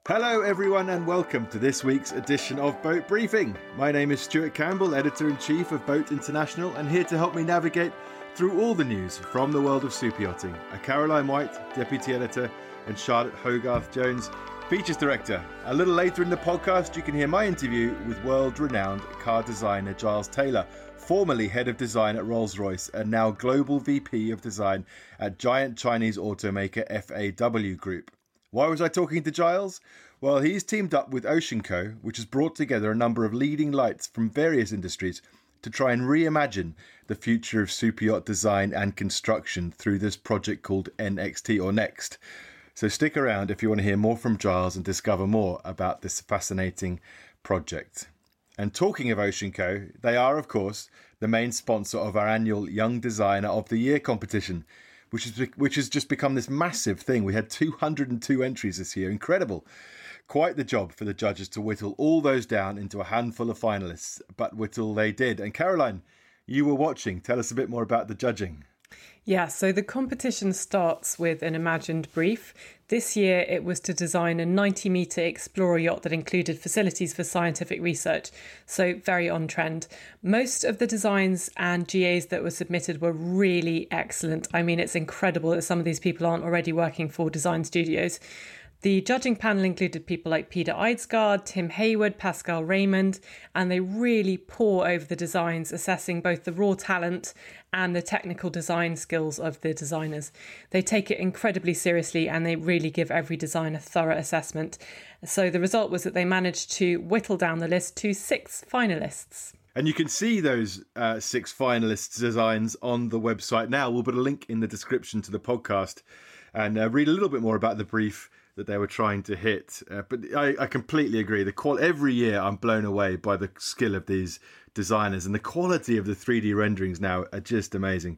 Hello everyone and welcome to this week's edition of Boat Briefing. My name is Stuart Campbell, Editor-in-Chief of Boat International, and here to help me navigate through all the news from the world of super yachting are Caroline White, Deputy Editor, and Charlotte Hogarth-Jones, Features Director. A little later in the podcast you can hear my interview with world-renowned car designer Giles Taylor, formerly Head of Design at Rolls-Royce and now Global VP of Design at giant Chinese automaker FAW Group. Why was I talking to Giles? Well, he's teamed up with OceanCo, which has brought together a number of leading lights from various industries to try and reimagine the future of super yacht design and construction through this project called NXT or Next. So stick around if you want to hear more from Giles and discover more about this fascinating project. And talking of OceanCo, they are, of course, the main sponsor of our annual Young Designer of the Year competition, which has just become this massive thing. We had 202 entries this year. Incredible. Quite the job for the judges to whittle all those down into a handful of finalists, but whittle they did. And Caroline, you were watching. Tell us a bit more about the judging. Yeah, so the competition starts with an imagined brief. This year it was to design a 90-metre explorer yacht that included facilities for scientific research, so very on trend. Most of the designs and GAs that were submitted were really excellent. I mean, it's incredible that some of these people aren't already working for design studios. The judging panel included people like Peter Eidsgaard, Tim Hayward, Pascal Raymond, and they really pore over the designs, assessing both the raw talent and the technical design skills of the designers. They take it incredibly seriously and they really give every design a thorough assessment. So the result was that they managed to whittle down the list to 6 finalists. And you can see those 6 finalists' designs on the website now. We'll put a link in the description to the podcast and read a little bit more about the brief that they were trying to hit. But I completely agree. Every year I'm blown away by the skill of these designers, and the quality of the 3D renderings now are just amazing.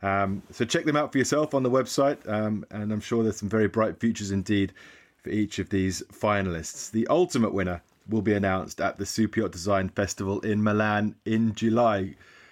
So check them out for yourself on the website, and I'm sure there's some very bright futures indeed for each of these finalists. The ultimate winner will be announced at the Super Yacht Design Festival in Milan in July.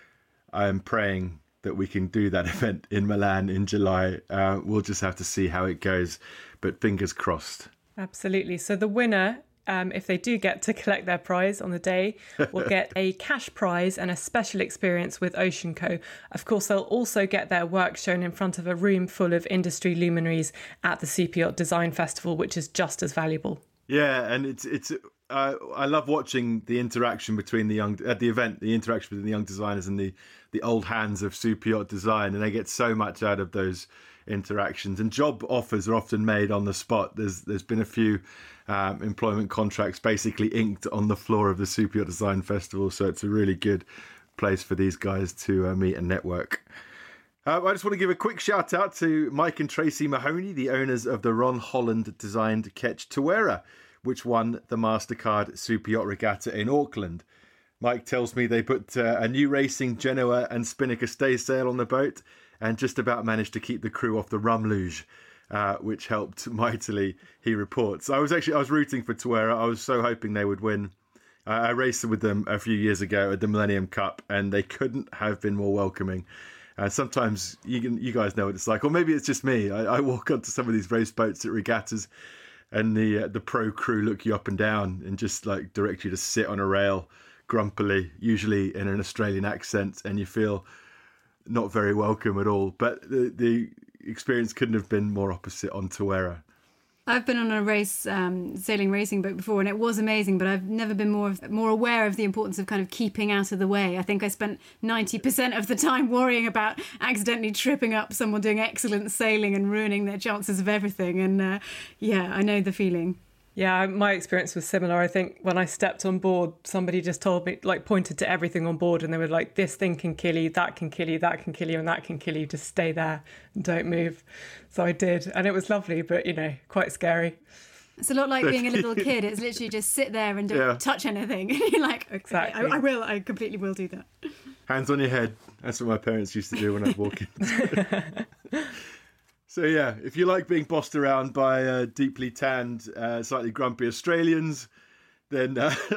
I am praying that we can do that event in Milan in July. We'll just have to see how it goes, but fingers crossed. Absolutely. So the winner, if they do get to collect their prize on the day, will get a cash prize and a special experience with OceanCo. Of course, they'll also get their work shown in front of a room full of industry luminaries at the Super Yacht Design Festival, which is just as valuable. Yeah, and it's I love watching the interaction between the interaction between the young designers and the old hands of super yacht design, and they get so much out of those interactions. And job offers are often made on the spot. There's been a few employment contracts basically inked on the floor of the Super Yacht Design Festival, so it's a really good place for these guys to meet and network. I just want to give a quick shout out to Mike and Tracy Mahoney, the owners of the Ron Holland designed Ketch Tawera, which won the MasterCard Super Yacht Regatta in Auckland. Mike tells me they put a new racing Genoa and Spinnaker staysail on the boat and just about managed to keep the crew off the rum luge, which helped mightily, he reports. I was rooting for Tawera. I was so hoping they would win. I raced with them a few years ago at the Millennium Cup, and they couldn't have been more welcoming. Sometimes you guys know what it's like, or maybe it's just me. I walk onto some of these race boats at regattas, and the pro crew look you up and down and just like direct you to sit on a rail grumpily, usually in an Australian accent, and you feel not very welcome at all. But the experience couldn't have been more opposite on Tawera. I've been on a race sailing racing boat before, and it was amazing, but I've never been more aware of the importance of kind of keeping out of the way. I think I spent 90% of the time worrying about accidentally tripping up someone doing excellent sailing and ruining their chances of everything. And I know the feeling. Yeah, my experience was similar. I think when I stepped on board, somebody just told me, like, pointed to everything on board, and they were like, this thing can kill you, that can kill you, that can kill you, and that can kill you. Just stay there and don't move. So I did. And it was lovely, but, quite scary. It's a lot like being a little kid. It's literally just sit there and don't touch anything. And you're like, okay, exactly. I completely will do that. Hands on your head. That's what my parents used to do when I was walking. So yeah, if you like being bossed around by deeply tanned, slightly grumpy Australians, then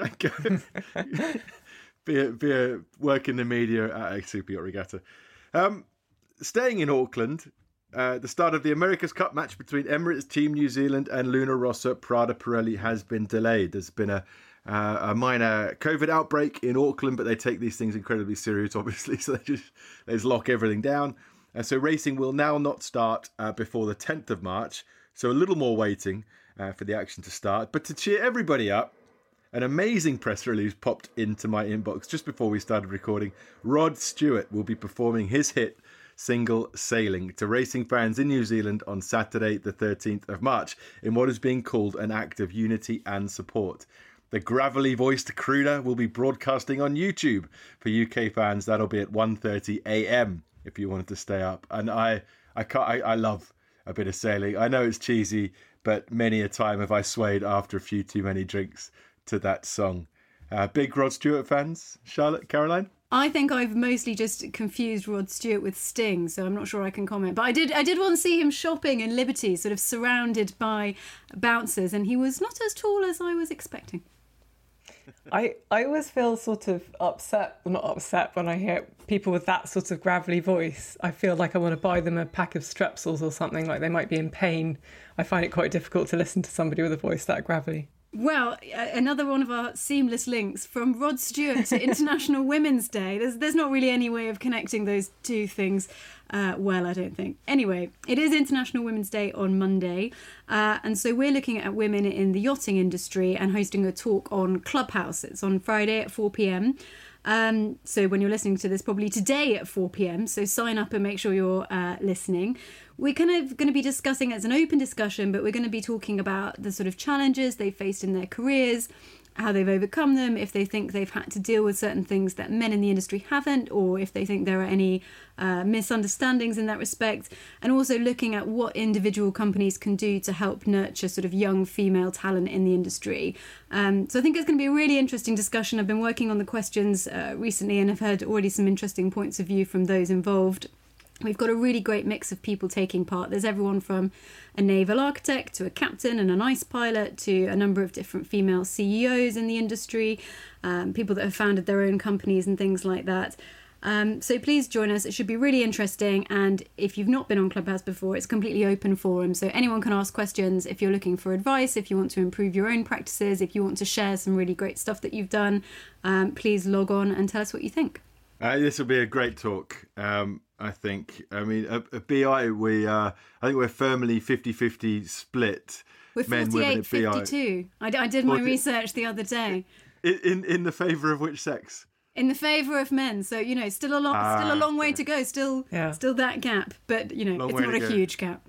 be a work in the media at a Super Yacht Regatta. Staying in Auckland, The start of the America's Cup match between Emirates Team New Zealand and Luna Rossa Prada Pirelli has been delayed. There's been a minor COVID outbreak in Auckland, but they take these things incredibly serious, obviously, so they just lock everything down. So racing will now not start before the 10th of March, so a little more waiting for the action to start. But to cheer everybody up, an amazing press release popped into my inbox just before we started recording. Rod Stewart will be performing his hit single Sailing to racing fans in New Zealand on Saturday the 13th of March in what is being called an act of unity and support. The gravelly voiced crooner will be broadcasting on YouTube for UK fans. That'll be at 1:30 a.m. if you wanted to stay up. And I love a bit of sailing. I know it's cheesy, but many a time have I swayed after a few too many drinks to that song. Big Rod Stewart fans, Charlotte, Caroline? I think I've mostly just confused Rod Stewart with Sting, so I'm not sure I can comment. But I did want to see him shopping in Liberty, sort of surrounded by bouncers, and he was not as tall as I was expecting. I always feel sort of upset, well, not upset, when I hear people with that sort of gravelly voice. I feel like I want to buy them a pack of Strepsils or something, like they might be in pain. I find it quite difficult to listen to somebody with a voice that gravelly. Well, another one of our seamless links from Rod Stewart to International Women's Day. There's not really any way of connecting those two things well, I don't think. Anyway, it is International Women's Day on Monday, and so we're looking at women in the yachting industry and hosting a talk on Clubhouse. It's on Friday at 4 p.m. So when you're listening to this, probably today at 4 p.m. So sign up and make sure you're listening. We're kind of going to be discussing, it's an open discussion, but we're going to be talking about the sort of challenges they've faced in their careers, how they've overcome them, if they think they've had to deal with certain things that men in the industry haven't, or if they think there are any misunderstandings in that respect, and also looking at what individual companies can do to help nurture sort of young female talent in the industry. So I think it's going to be a really interesting discussion. I've been working on the questions recently and have heard already some interesting points of view from those involved. We've got a really great mix of people taking part. There's everyone from a naval architect to a captain and an ice pilot to a number of different female CEOs in the industry, people that have founded their own companies and things like that. So please join us. It should be really interesting. And if you've not been on Clubhouse before, it's a completely open forum. So anyone can ask questions if you're looking for advice, if you want to improve your own practices, if you want to share some really great stuff that you've done, please log on and tell us what you think. This will be a great talk. I think. I mean, at BI, I think we're firmly 50-50 split. We're 48-52. I did my research the other day. In the favour of which sex? In the favour of men. So, still a long way to go. Still that gap. But, it's not a huge gap.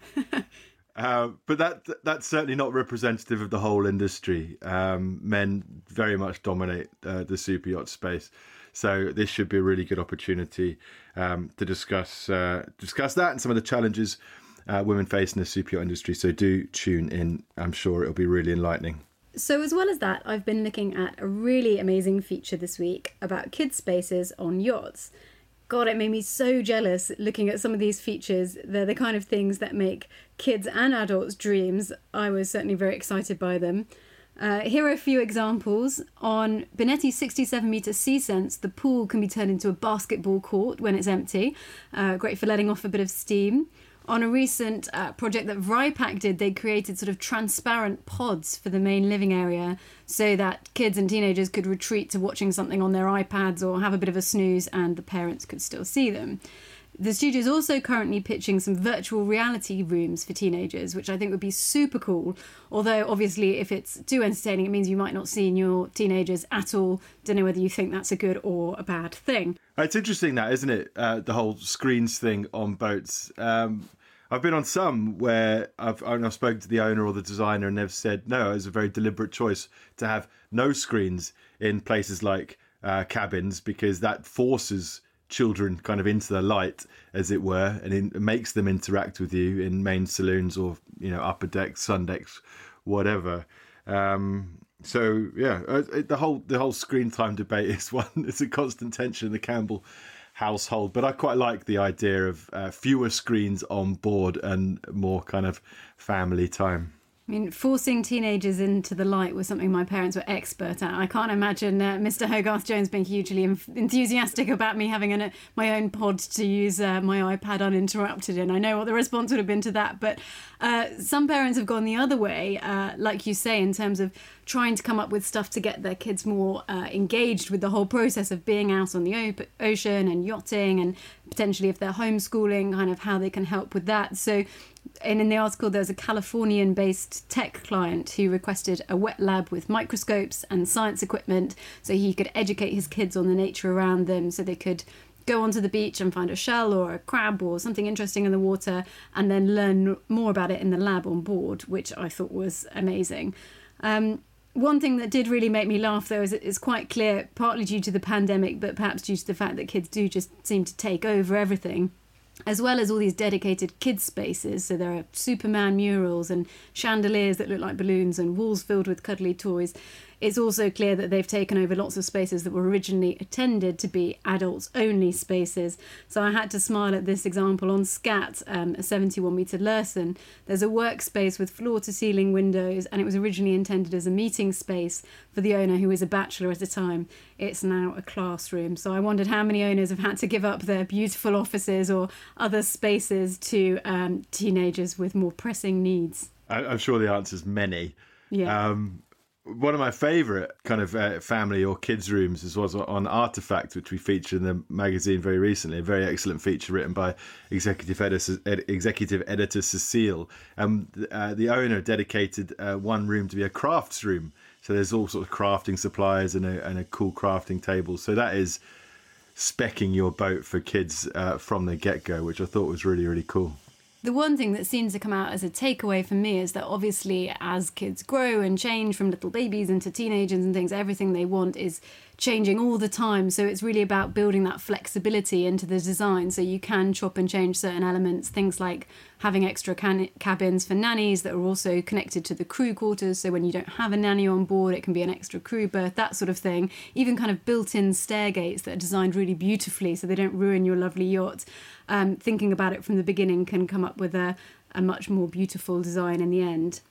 But that's certainly not representative of the whole industry. Men very much dominate the super yacht space. So this should be a really good opportunity to discuss that and some of the challenges women face in the super yacht industry. So do tune in. I'm sure it'll be really enlightening. So as well as that, I've been looking at a really amazing feature this week about kids' spaces on yachts. God, it made me so jealous looking at some of these features. They're the kind of things that make kids and adults' dreams. I was certainly very excited by them. Here are a few examples. On Bonetti's 67-metre Sea Sense, the pool can be turned into a basketball court when it's empty. Great for letting off a bit of steam. On a recent project that Vrypack did, they created sort of transparent pods for the main living area so that kids and teenagers could retreat to watching something on their iPads or have a bit of a snooze and the parents could still see them. The studio is also currently pitching some virtual reality rooms for teenagers, which I think would be super cool. Although, obviously, if it's too entertaining, it means you might not see your teenagers at all. Don't know whether you think that's a good or a bad thing. It's interesting that, isn't it? The whole screens thing on boats. I've been on some where I've spoken to the owner or the designer and they've said, no, it's a very deliberate choice to have no screens in places like cabins because that forces children kind of into the light, as it were, and it makes them interact with you in main saloons or upper decks, sun decks, whatever. So yeah, the whole screen time debate is one. It's a constant tension in the Campbell household, but I quite like the idea of fewer screens on board and more kind of family time. I mean, forcing teenagers into the light was something my parents were expert at. I can't imagine Mr. Hogarth-Jones being hugely enthusiastic about me having my own pod to use my iPad uninterrupted in. I know what the response would have been to that. But some parents have gone the other way, like you say, in terms of trying to come up with stuff to get their kids more engaged with the whole process of being out on the ocean and yachting, and potentially if they're homeschooling, kind of how they can help with that. So in the article, there's a Californian-based tech client who requested a wet lab with microscopes and science equipment so he could educate his kids on the nature around them, so they could go onto the beach and find a shell or a crab or something interesting in the water and then learn more about it in the lab on board, which I thought was amazing. One thing that did really make me laugh, though, is it's quite clear, partly due to the pandemic, but perhaps due to the fact that kids do just seem to take over everything, as well as all these dedicated kids spaces. So there are Superman murals and chandeliers that look like balloons and walls filled with cuddly toys. It's also clear that they've taken over lots of spaces that were originally intended to be adults-only spaces. So I had to smile at this example on Scat, a 71-metre Lursen. There's a workspace with floor-to-ceiling windows, and it was originally intended as a meeting space for the owner, who was a bachelor at the time. It's now a classroom. So I wondered how many owners have had to give up their beautiful offices or other spaces to teenagers with more pressing needs. I'm sure the answer's many. Yeah. One of my favourite kind of family or kids' rooms was on Artifact, which we featured in the magazine very recently. A very excellent feature written by executive editor Cecile. The owner dedicated one room to be a crafts room. So there's all sorts of crafting supplies and a cool crafting table. So that is speccing your boat for kids from the get-go, which I thought was really, really cool. The one thing that seems to come out as a takeaway for me is that obviously as kids grow and change from little babies into teenagers and things, everything they want is changing all the time. So it's really about building that flexibility into the design, so you can chop and change certain elements, things like having extra cabins for nannies that are also connected to the crew quarters, so when you don't have a nanny on board it can be an extra crew berth, that sort of thing. Even kind of built-in stair gates that are designed really beautifully so they don't ruin your lovely yacht. Thinking about it from the beginning can come up with a much more beautiful design in the end.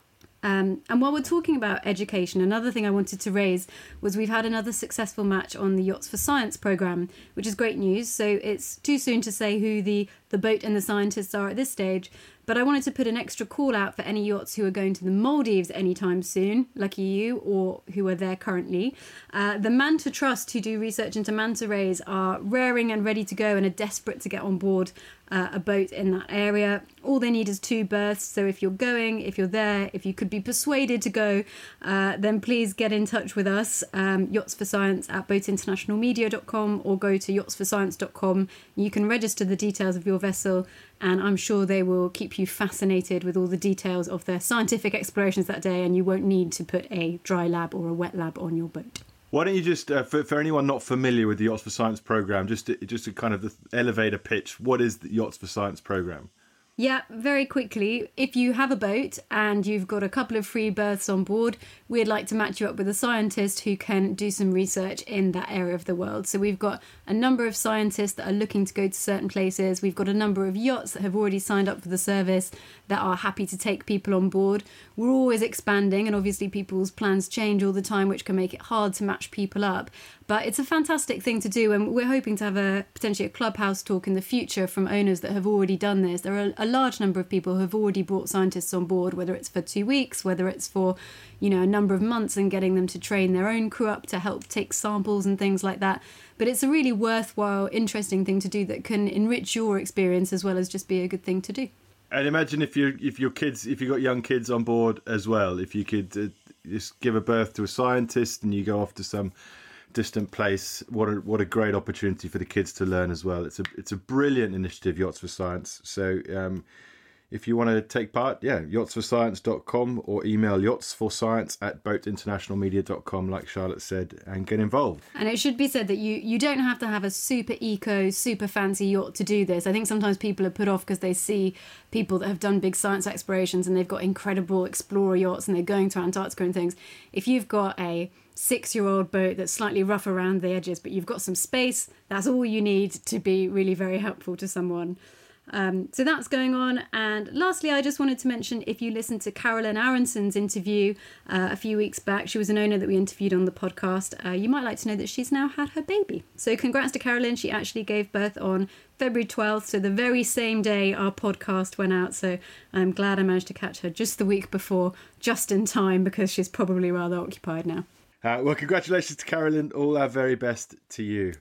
And while we're talking about education, another thing I wanted to raise was we've had another successful match on the Yachts for Science programme, which is great news. So it's too soon to say who the boat and the scientists are at this stage, but I wanted to put an extra call out for any yachts who are going to the Maldives anytime soon, lucky you, or who are there currently. The Manta Trust, who do research into manta rays, are raring and ready to go and are desperate to get on board a boat in that area. All they need is 2 berths, so if you're going, if you're there, if you could be persuaded to go, then please get in touch with us, Yachts for Science at boatinternationalmedia.com, or go to yahtsforscience.com. You can register the details of your vessel, and I'm sure they will keep you fascinated with all the details of their scientific explorations that day, and you won't need to put a dry lab or a wet lab on your boat. Why don't you just, for anyone not familiar with the Yachts for Science programme, just to kind of the elevator pitch, what is the Yachts for Science programme? Yeah, very quickly, if you have a boat and you've got a couple of free berths on board, we'd like to match you up with a scientist who can do some research in that area of the world. So we've got a number of scientists that are looking to go to certain places. We've got a number of yachts that have already signed up for the service that are happy to take people on board. We're always expanding, and obviously people's plans change all the time, which can make it hard to match people up. But it's a fantastic thing to do, and we're hoping to have potentially a clubhouse talk in the future from owners that have already done this. There are a large number of people who have already brought scientists on board, whether it's for 2 weeks, whether it's for, a number of months, and getting them to train their own crew up to help take samples and things like that. But it's a really worthwhile, interesting thing to do that can enrich your experience as well as just be a good thing to do. And imagine if you've got young kids on board as well, if you could just give a berth to a scientist and you go off to some distant place, what a great opportunity for the kids to learn as well. It's a brilliant initiative, Yachts for Science. So if you want to take part, yahtsforscience.com, or email yahtsforscience@boatinternationalmedia.com, like Charlotte said, and get involved. And it should be said that you don't have to have a super eco, super fancy yacht to do this. I think sometimes people are put off because they see people that have done big science explorations and they've got incredible explorer yachts and they're going to Antarctica and things. If you've got a 6-year-old boat that's slightly rough around the edges, but you've got some space, that's all you need to be really very helpful to someone. So that's going on. And lastly, I just wanted to mention, if you listened to Carolyn Aronson's interview a few weeks back, she was an owner that we interviewed on the podcast, you might like to know that she's now had her baby. So congrats to Carolyn. She actually gave birth on February 12th, so the very same day our podcast went out. So I'm glad I managed to catch her just the week before, just in time, because she's probably rather occupied now. Well, congratulations to Carolyn. All our very best to you.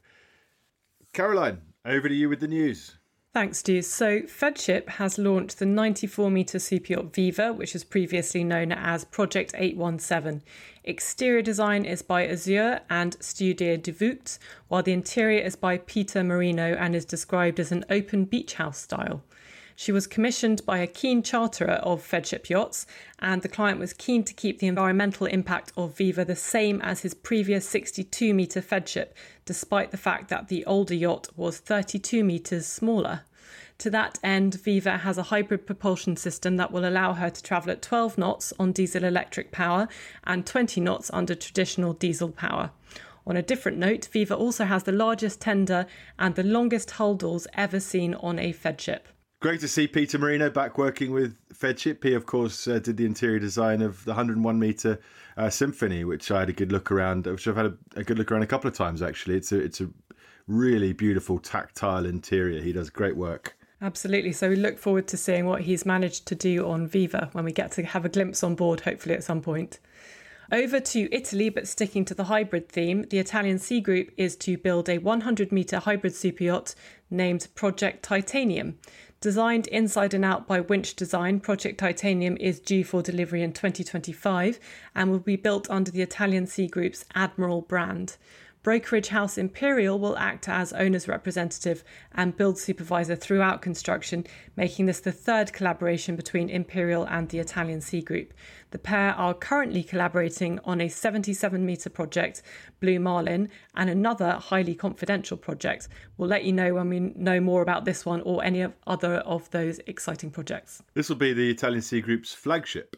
Caroline, over to you with the news. Thanks, Stu. So Fedship has launched the 94-metre super yacht Viva, which was previously known as Project 817. Exterior design is by Azure and Studio de Voogd, while the interior is by Peter Marino and is described as an open beach house style. She was commissioned by a keen charterer of Fedship yachts, and the client was keen to keep the environmental impact of Viva the same as his previous 62-metre Fedship, despite the fact that the older yacht was 32 metres smaller. To that end, Viva has a hybrid propulsion system that will allow her to travel at 12 knots on diesel-electric power and 20 knots under traditional diesel power. On a different note, Viva also has the largest tender and the longest hull doors ever seen on a Fedship. Great to see Peter Marino back working with Fedship. He, of course, did the interior design of the 101-metre Symphony, which I had a good look around, which I've had a good look around a couple of times, actually. It's a really beautiful tactile interior. He does great work. Absolutely. So we look forward to seeing what he's managed to do on Viva when we get to have a glimpse on board, hopefully at some point. Over to Italy, but sticking to the hybrid theme, the Italian Sea Group is to build a 100-metre hybrid super yacht named Project Titanium. Designed inside and out by Winch Design, Project Titanium is due for delivery in 2025 and will be built under the Italian Sea Group's Admiral brand. Brokerage house Imperial will act as owner's representative and build supervisor throughout construction, making this the third collaboration between Imperial and the Italian Sea Group. The pair are currently collaborating on a 77-metre project, Blue Marlin, and another highly confidential project. We'll let you know when we know more about this one or any other of those exciting projects. This will be the Italian Sea Group's flagship.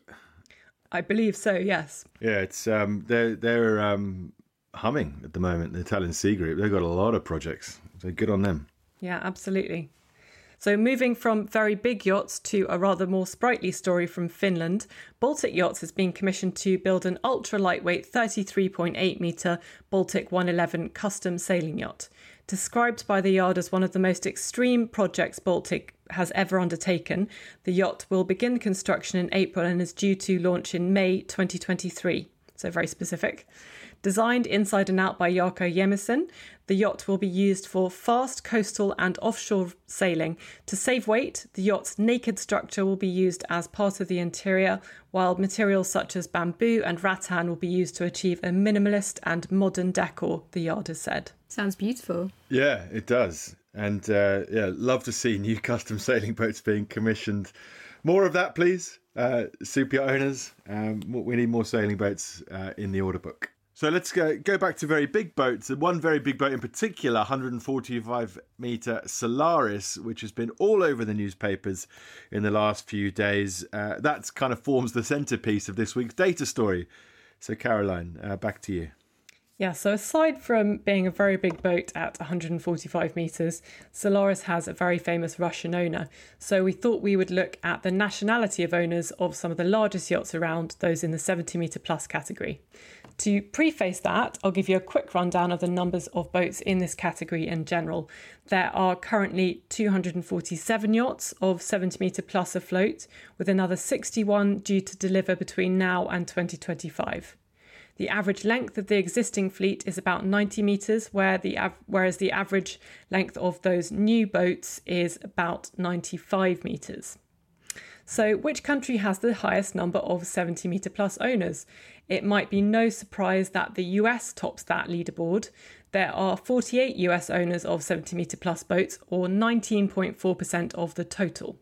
I believe so, yes. Yeah, it's they're humming at the moment, the Italian Sea Group. They've got a lot of projects, so good on them. Yeah, absolutely. So moving from very big yachts to a rather more sprightly story from Finland, Baltic Yachts has been commissioned to build an ultra-lightweight 33.8 metre Baltic 111 custom sailing yacht. Described by the yard as one of the most extreme projects Baltic has ever undertaken, the yacht will begin construction in April and is due to launch in May 2023. So very specific. Designed inside and out by Jarkko Jemison, the yacht will be used for fast coastal and offshore sailing. To save weight, the yacht's naked structure will be used as part of the interior, while materials such as bamboo and rattan will be used to achieve a minimalist and modern decor, the yard has said. Sounds beautiful. Yeah, it does. And love to see new custom sailing boats being commissioned. More of that, please. Super yacht owners, we need more sailing boats in the order book. So let's go back to very big boats. One very big boat in particular, 145-metre Solaris, which has been all over the newspapers in the last few days. That kind of forms the centrepiece of this week's data story. So Caroline, back to you. Yeah, so aside from being a very big boat at 145 metres, Solaris has a very famous Russian owner. So we thought we would look at the nationality of owners of some of the largest yachts around, those in the 70-metre plus category. To preface that, I'll give you a quick rundown of the numbers of boats in this category in general. There are currently 247 yachts of 70-metre plus afloat, with another 61 due to deliver between now and 2025. The average length of the existing fleet is about 90 metres, whereas the average length of those new boats is about 95 metres. So which country has the highest number of 70-metre plus owners? It might be no surprise that the US tops that leaderboard. There are 48 US owners of 70-metre plus boats, or 19.4% of the total.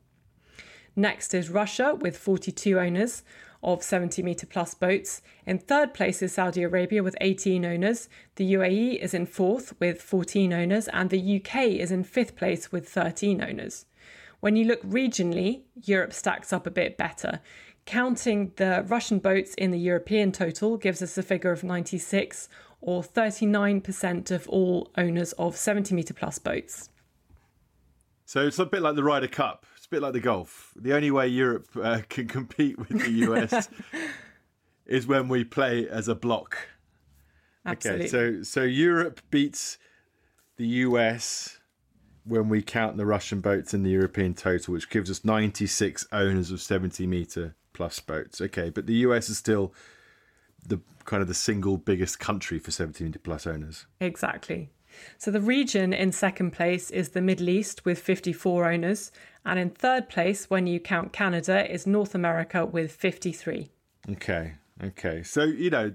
Next is Russia with 42 owners of 70-metre plus boats. In third place is Saudi Arabia with 18 owners. The UAE is in fourth with 14 owners, and the UK is in fifth place with 13 owners. When you look regionally, Europe stacks up a bit better. Counting the Russian boats in the European total gives us a figure of 96, or 39% of all owners of 70-metre plus boats. So it's a bit like the Ryder Cup. It's a bit like the golf. The only way Europe can compete with the US is when we play as a block. Absolutely. Okay, so Europe beats the US when we count the Russian boats in the European total, which gives us 96 owners of 70-meter plus boats. Okay, but the US is still the kind of the single biggest country for 70-meter plus owners. Exactly. So the region in second place is the Middle East with 54 owners. And in third place, when you count Canada, is North America with 53. Okay. So,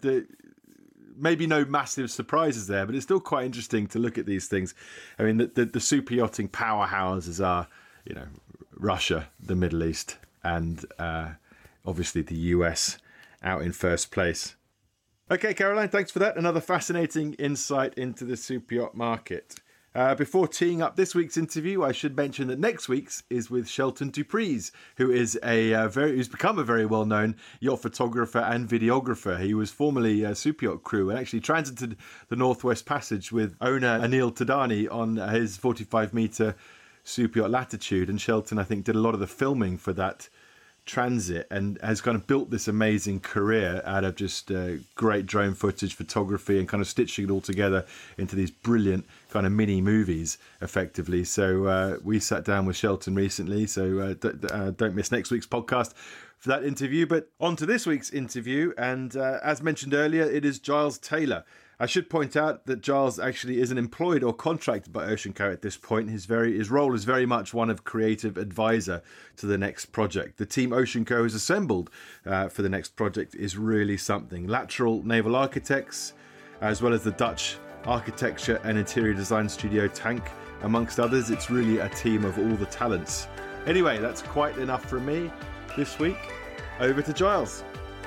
maybe no massive surprises there, but it's still quite interesting to look at these things. I mean, the super yachting powerhouses are, Russia, the Middle East, and obviously the US out in first place. Okay, Caroline, thanks for that. Another fascinating insight into the super yacht market. Before teeing up this week's interview, I should mention that next week's is with Shelton Dupreez, who is who's become a very well-known yacht photographer and videographer. He was formerly a super yacht crew and actually transited the Northwest Passage with owner Anil Tadani on his 45-meter super yacht Latitude. And Shelton, I think, did a lot of the filming for that transit and has kind of built this amazing career out of just great drone footage, photography, and kind of stitching it all together into these brilliant kind of mini movies effectively. So we sat down with Shelton recently, so don't miss next week's podcast for that interview. But on to this week's interview, and as mentioned earlier, it is Giles Taylor. I should point out that Giles actually isn't employed or contracted by OceanCo at this point. His role is very much one of creative advisor to the next project. The team OceanCo has assembled for the next project is really something. Lateral Naval Architects, as well as the Dutch architecture and interior design studio Tank, amongst others. It's really a team of all the talents. Anyway, that's quite enough from me this week. Over to Giles.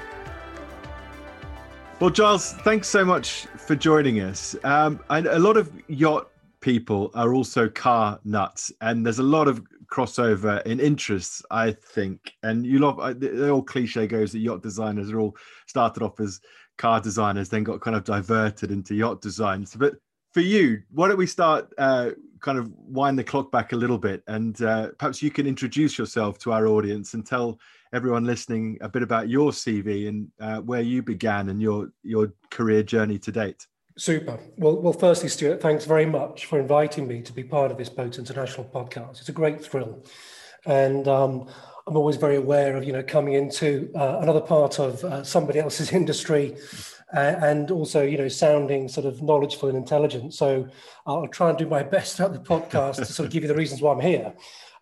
Well, Giles, thanks so much for joining us. And a lot of yacht people are also car nuts, and there's a lot of crossover in interests, I think. And the old cliche goes that yacht designers are all started off as car designers, then got kind of diverted into yacht designs. But for you, why don't we start kind of wind the clock back a little bit, and perhaps you can introduce yourself to our audience and tell everyone listening a bit about your CV and where you began and your career journey to date. Super. Well, firstly, Stuart, thanks very much for inviting me to be part of this Boats International podcast. It's a great thrill. And I'm always very aware of, coming into another part of somebody else's industry and also, sounding sort of knowledgeable and intelligent. So I'll try and do my best throughout the podcast to sort of give you the reasons why I'm here.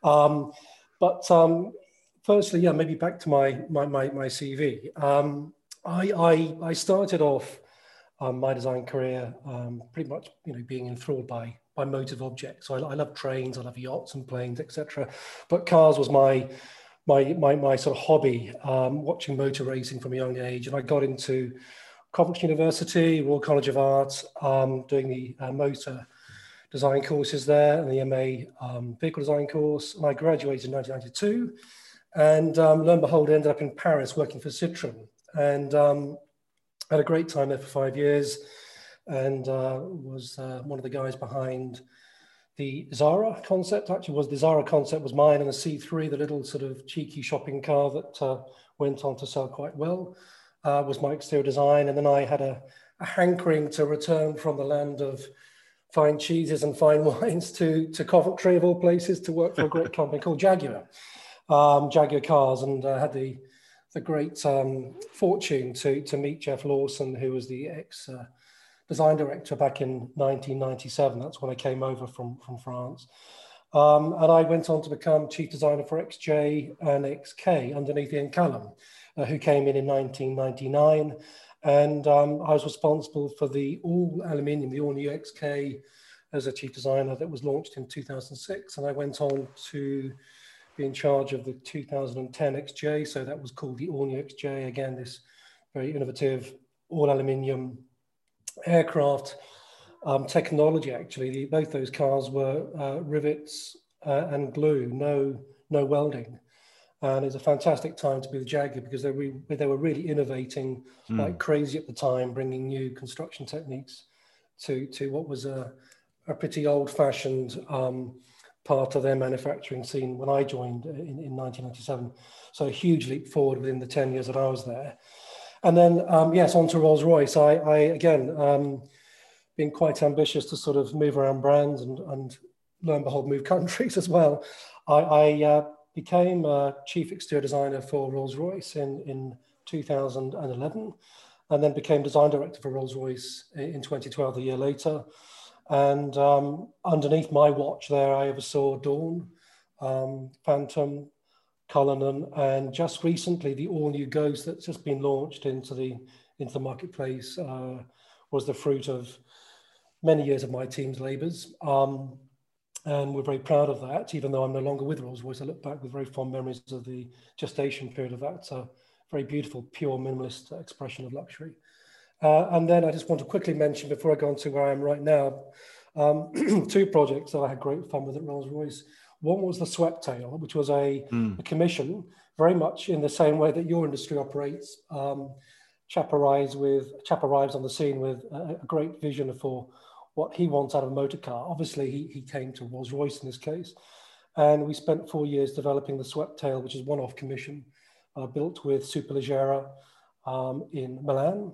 Firstly, maybe back to my CV. I started off my design career pretty much, being enthralled by motive objects. So I love trains, I love yachts and planes, etc. But cars was my sort of hobby, watching motor racing from a young age. And I got into Coventry University, Royal College of Art, doing the motor design courses there and the MA vehicle design course. And I graduated in 1992. And lo and behold, I ended up in Paris working for Citroën, and had a great time there for 5 years, and was one of the guys behind the Zara concept. Actually, the Zara concept was mine, and the C3, the little sort of cheeky shopping car that went on to sell quite well, was my exterior design. And then I had a hankering to return from the land of fine cheeses and fine wines to Coventry, of all places, to work for a great company called Jaguar. Jaguar Cars, and had the great fortune to meet Jeff Lawson, who was the ex-design director back in 1997. That's when I came over from France. And I went on to become chief designer for XJ and XK underneath Ian Callum, who came in 1999. And I was responsible for the all-aluminium, the all-new XK, as a chief designer that was launched in 2006. And I went on to be in charge of the 2010 XJ, so that was called the all-new XJ. Again, this very innovative all-aluminium aircraft technology. Actually, both those cars were rivets and glue, no welding, and it's a fantastic time to be the Jaguar because they were really innovating like crazy at the time, bringing new construction techniques to what was a pretty old-fashioned part of their manufacturing scene when I joined in 1997. So a huge leap forward within the 10 years that I was there. And then, yes, on to Rolls-Royce. I again, being quite ambitious to sort of move around brands and lo and behold, move countries as well. I became chief exterior designer for Rolls-Royce in 2011, and then became design director for Rolls-Royce in 2012, a year later. And underneath my watch there, I oversaw Dawn, Phantom, Cullinan, and just recently the all-new Ghost that's just been launched into the marketplace was the fruit of many years of my team's labours. And we're very proud of that, even though I'm no longer with Rolls-Royce. I look back with very fond memories of the gestation period of that. Very beautiful, pure minimalist expression of luxury. And then I just want to quickly mention, before I go on to where I am right now, two projects that I had great fun with at Rolls-Royce. One was the Sweptail, which was a commission, very much in the same way that your industry operates. Chap arrives on the scene with a great vision for what he wants out of a motor car. Obviously, he came to Rolls-Royce in this case. And we spent 4 years developing the Sweptail, which is one-off commission, built with Superleggera in Milan,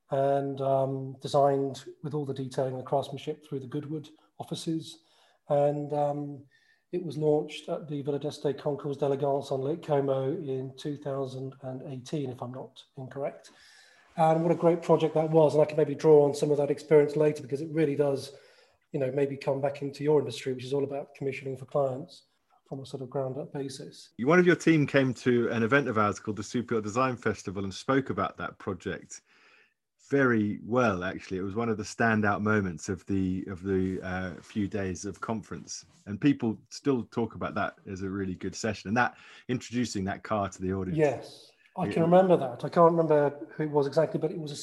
and designed with all the detailing and craftsmanship through the Goodwood offices. And it was launched at the Villa d'Este Concours d'Elegance on Lake Como in 2018, if I'm not incorrect. And what a great project that was. And I can maybe draw on some of that experience later, because it really does, maybe come back into your industry, which is all about commissioning for clients from a sort of ground up basis. One of your team came to an event of ours called the Super Design Festival and spoke about that project very well. Actually, it was one of the standout moments of the few days of conference, and people still talk about that as a really good session, and that introducing that car to the audience. Yes, I can remember that. I can't remember who it was exactly, but it was a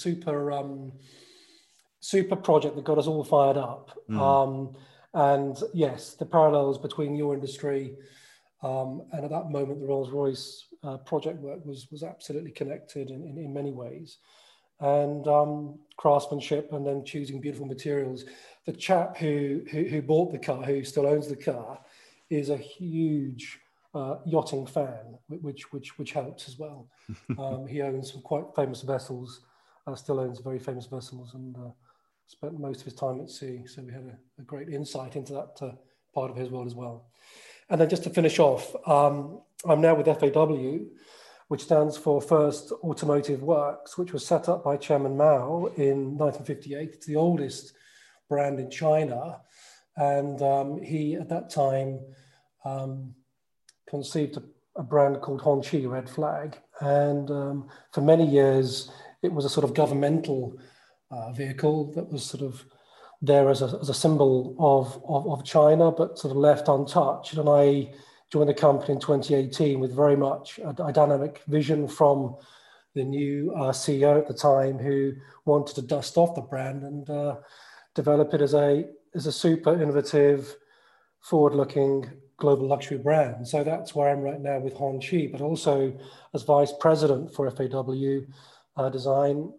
super project that got us all fired up. And yes, the parallels between your industry and at that moment the Rolls-Royce project work was absolutely connected in many ways. And craftsmanship, and then choosing beautiful materials. The chap who bought the car, who still owns the car, is a huge yachting fan, which helps as well. He owns some quite famous vessels, still owns very famous vessels, and spent most of his time at sea. So we had a great insight into that part of his world as well. And then just to finish off, I'm now with FAW, which stands for First Automotive Works, which was set up by Chairman Mao in 1958. It's the oldest brand in China. And he, at that time, conceived a brand called Hongqi, Red Flag. And for many years, it was a sort of governmental vehicle that was sort of there as a symbol of China, but sort of left untouched. And I joined the company in 2018 with very much a dynamic vision from the new CEO at the time, who wanted to dust off the brand and develop it as a super innovative, forward-looking global luxury brand. So that's where I'm right now with Hongqi, but also as vice president for FAW Design.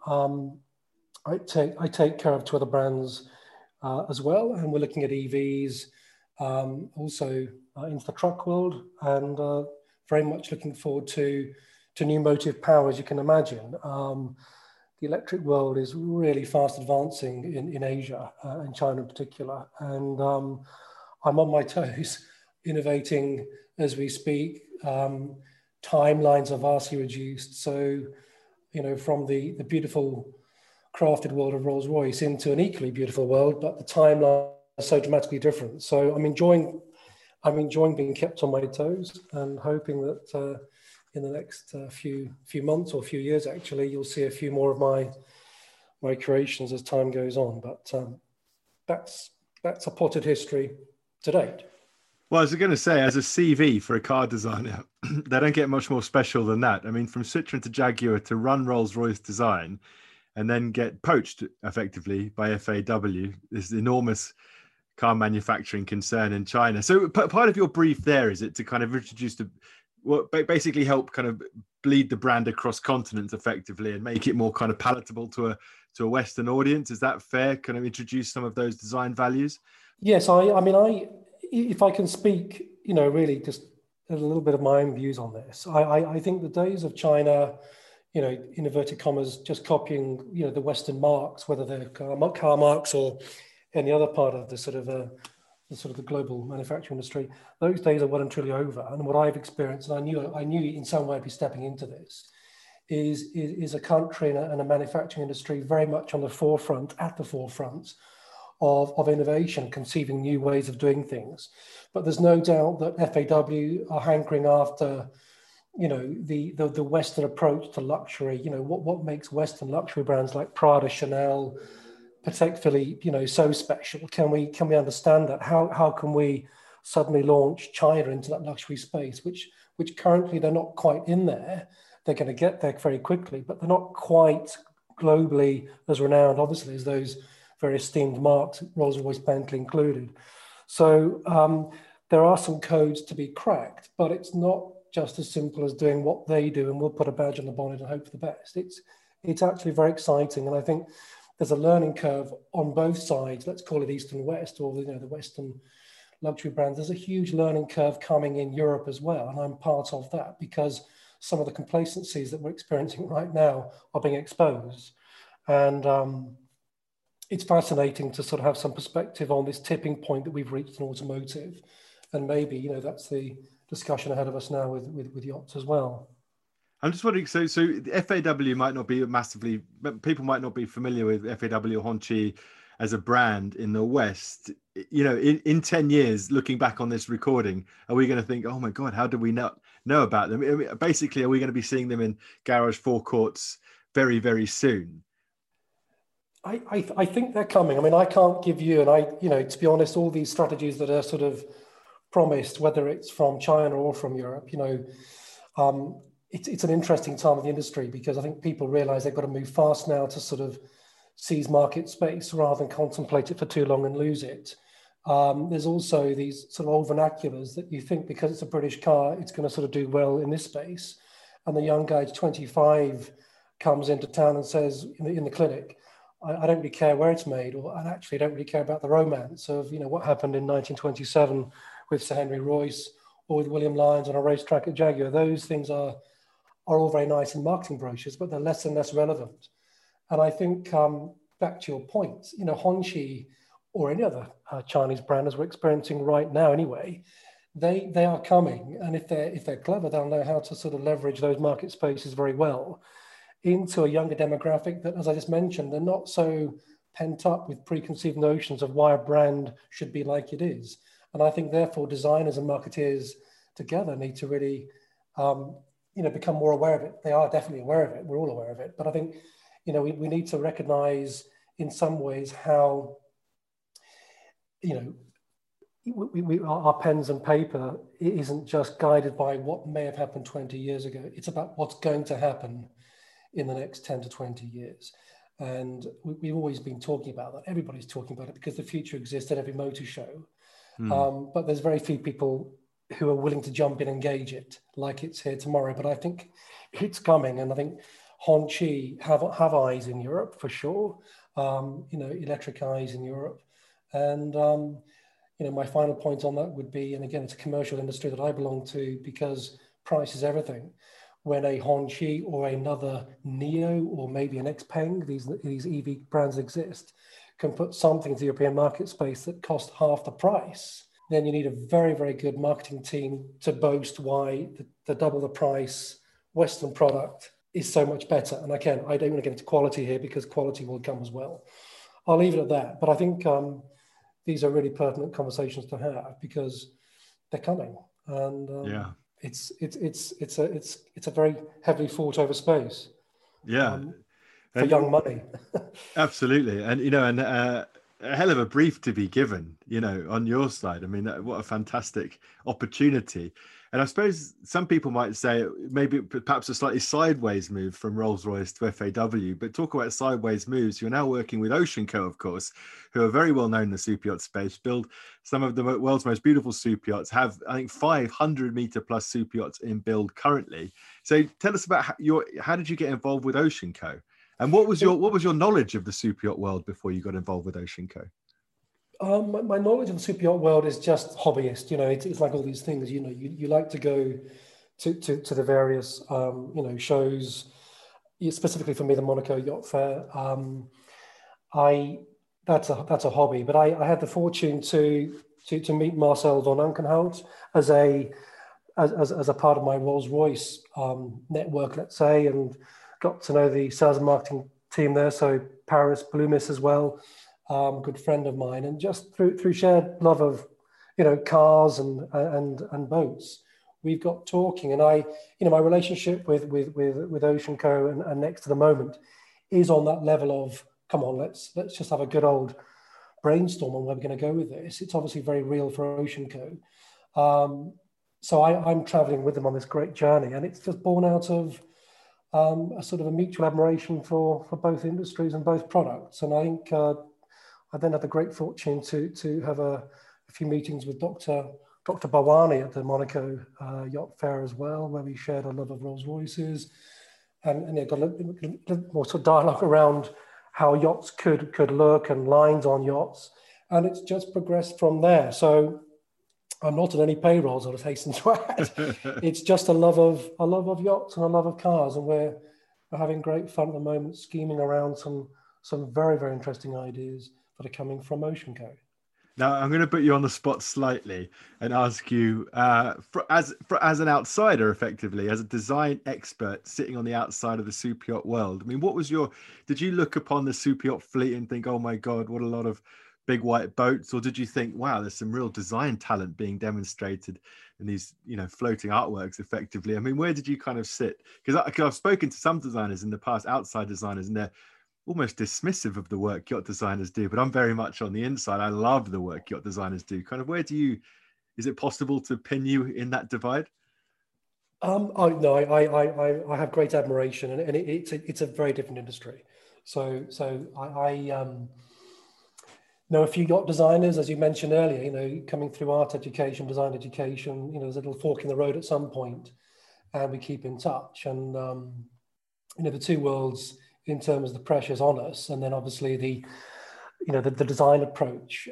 I take care of two other brands as well, and we're looking at EVs, also into the truck world, and very much looking forward to new motive power, as you can imagine. The electric world is really fast advancing in Asia, and China in particular, and I'm on my toes, innovating as we speak. Timelines are vastly reduced, so from the beautiful crafted world of Rolls-Royce into an equally beautiful world, but the timeline is so dramatically different. So I'm enjoying being kept on my toes, and hoping that in the next few months or few years, actually, you'll see a few more of my creations as time goes on. But that's a potted history to date. Well, I was going to say, as a CV for a car designer, they don't get much more special than that. I mean, from Citroën to Jaguar to run Rolls-Royce design, and then get poached effectively by FAW, this enormous car manufacturing concern in China. So part of your brief there, is it to kind of introduce basically help kind of bleed the brand across continents effectively and make it more kind of palatable to a Western audience? Is that fair? Kind of introduce some of those design values? Yes, I mean, if I can speak, really just a little bit of my own views on this, I think the days of China, in inverted commas, just copying, the Western marks, whether they're car marks or any other part of the sort of the global manufacturing industry, those days are well and truly over. And what I've experienced, and I knew in some way I'd be stepping into this, is a country and a manufacturing industry very much at the forefront of innovation, conceiving new ways of doing things. But there's no doubt that FAW are hankering after, the Western approach to luxury. What makes Western luxury brands like Prada, Chanel, Patek Philippe, so special? Can we understand that? How can we suddenly launch China into that luxury space, which currently they're not quite in there? They're going to get there very quickly, but they're not quite globally as renowned, obviously, as those very esteemed marks, Rolls-Royce, Bentley included. So there are some codes to be cracked, but it's not just as simple as doing what they do and we'll put a badge on the bonnet and hope for the best. It's actually very exciting, and I think there's a learning curve on both sides. Let's call it East and West, or the Western luxury brands. There's a huge learning curve coming in Europe as well, and I'm part of that because some of the complacencies that we're experiencing right now are being exposed. And it's fascinating to sort of have some perspective on this tipping point that we've reached in automotive. And maybe, that's the discussion ahead of us now with yachts as well. I'm just wondering, so FAW might not be people might not be familiar with FAW or Hongqi as a brand in the West. In 10 years, looking back on this recording, are we going to think, oh my God, how did we not know about them? I mean, basically, are we going to be seeing them in garage forecourts very, very soon? I think they're coming. I mean, I can't give you, and to be honest, all these strategies that are sort of promised, whether it's from China or from Europe, it's an interesting time of the industry because I think people realize they've got to move fast now to sort of seize market space rather than contemplate it for too long and lose it. There's also these sort of old vernaculars that you think because it's a British car, it's going to sort of do well in this space. And the young guy, 25, comes into town and says in the clinic, I don't really care where it's made, or I actually don't really care about the romance of, what happened in 1927 with Sir Henry Royce or with William Lyons on a racetrack at Jaguar. Those things are all very nice in marketing brochures, but they're less and less relevant. And I think, back to your point, Hongqi or any other Chinese brand, as we're experiencing right now anyway, they are coming. And if they're clever, they'll know how to sort of leverage those market spaces very well into a younger demographic that, as I just mentioned, they're not so pent up with preconceived notions of why a brand should be like it is. And I think, therefore, designers and marketeers together need to really, become more aware of it. They are definitely aware of it. We're all aware of it. But I think, we need to recognize in some ways how, our pens and paper isn't just guided by what may have happened 20 years ago. It's about what's going to happen in the next 10 to 20 years. And we've always been talking about that. Everybody's talking about it because the future exists at every motor show. But there's very few people who are willing to jump in and engage it like it's here tomorrow. But I think it's coming. And I think Hongqi have eyes in Europe for sure, electric eyes in Europe. And, my final point on that would be, and again, it's a commercial industry that I belong to because price is everything. When a Hongqi or another NIO or maybe an XPeng, these EV brands exist, can put something into the European market space that costs half the price, then you need a very, very good marketing team to boast why the double the price Western product is so much better. And again, I don't want to get into quality here because quality will come as well. I'll leave it at that. But I think these are really pertinent conversations to have because they're coming. And yeah. It's a very heavily fought over space. Yeah, for young money. Absolutely, and a hell of a brief to be given. On your side. I mean, what a fantastic opportunity. And I suppose some people might say maybe perhaps a slightly sideways move from Rolls-Royce to FAW, but talk about sideways moves. You're now working with Ocean Co, of course, who are very well known in the super yacht space, build some of the world's most beautiful super yachts, have, I think, 500-meter plus super yachts in build currently. So tell us about how did you get involved with Ocean Co? And what was your knowledge of the super yacht world before you got involved with Ocean Co? My knowledge of the super yacht world is just hobbyist. It's like all these things. You like to go to the various shows. Specifically for me, the Monaco Yacht Fair. I that's a hobby, but I had the fortune to meet Marcel van Ankenhout as a part of my Rolls-Royce network, let's say, and got to know the sales and marketing team there. So Paris Bloomis as well, good friend of mine, and just through shared love of cars and boats, we've got talking. And my relationship with OceanCo and Next to the Moment is on that level of, come on, let's just have a good old brainstorm on where we're going to go with this. It's obviously very real for OceanCo. So I'm traveling with them on this great journey, and it's just born out of a sort of a mutual admiration for both industries and both products. And I think I then had the great fortune to have a few meetings with Dr. Bawani at the Monaco Yacht Fair as well, where we shared a love of Rolls Royces, and got a little more sort of dialogue around how yachts could look and lines on yachts, and it's just progressed from there. So I'm not on any payrolls, I'll just hasten to add. It's just a love of yachts and a love of cars, and we're having great fun at the moment, scheming around some very, very interesting ideas that are coming from OceanCo. Now, I'm going to put you on the spot slightly and ask you, as an outsider, effectively, as a design expert sitting on the outside of the super yacht world. I mean, did you look upon the super yacht fleet and think, oh my God, what a lot of big white boats? Or did you think, wow, there's some real design talent being demonstrated in these, floating artworks effectively? I mean, where did you kind of sit? Because I've spoken to some designers in the past, outside designers, and they're almost dismissive of the work yacht designers do, but I'm very much on the inside. I love the work yacht designers do. Kind of is it possible to pin you in that divide? I have great admiration, and it's a very different industry. So I know a few yacht designers, as you mentioned earlier, coming through art education, design education, there's a little fork in the road at some point, and we keep in touch. And, the two worlds, in terms of the pressures on us, and then obviously the design approach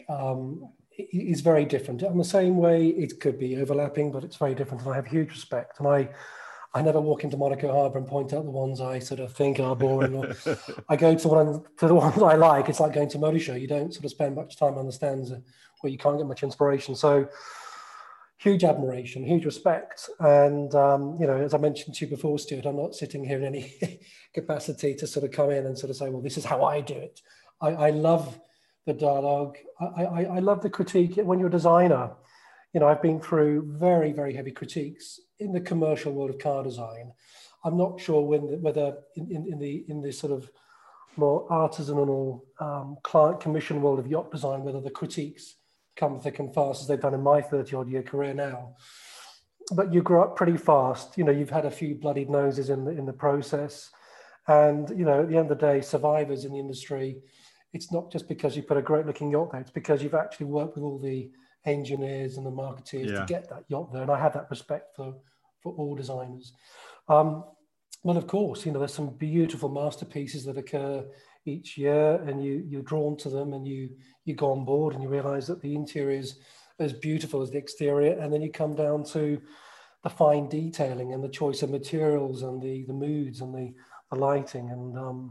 is very different. In the same way, it could be overlapping, but it's very different. And I have huge respect. And I never walk into Monaco Harbour and point out the ones I sort of think are boring. I go to the ones I like. It's like going to a motor show. You don't sort of spend much time on the stands where you can't get much inspiration. So huge admiration, huge respect. And, as I mentioned to you before, Stuart, I'm not sitting here in any capacity to sort of come in and sort of say, well, this is how I do it. I love the dialogue. I love the critique. When you're a designer, I've been through very, very heavy critiques in the commercial world of car design. I'm not sure whether in the sort of more artisanal client commission world of yacht design, whether the critiques come thick and fast as they've done in my 30-odd year career now. But you grow up pretty fast. You've had a few bloodied noses in the process. And, at the end of the day, survivors in the industry, it's not just because you put a great looking yacht there, it's because you've actually worked with all the engineers and the marketeers to get that yacht there. And I have that respect for all designers. But of course, there's some beautiful masterpieces that occur each year, and you're drawn to them, and you go on board and you realize that the interior is as beautiful as the exterior. And then you come down to the fine detailing and the choice of materials and the moods and the lighting. And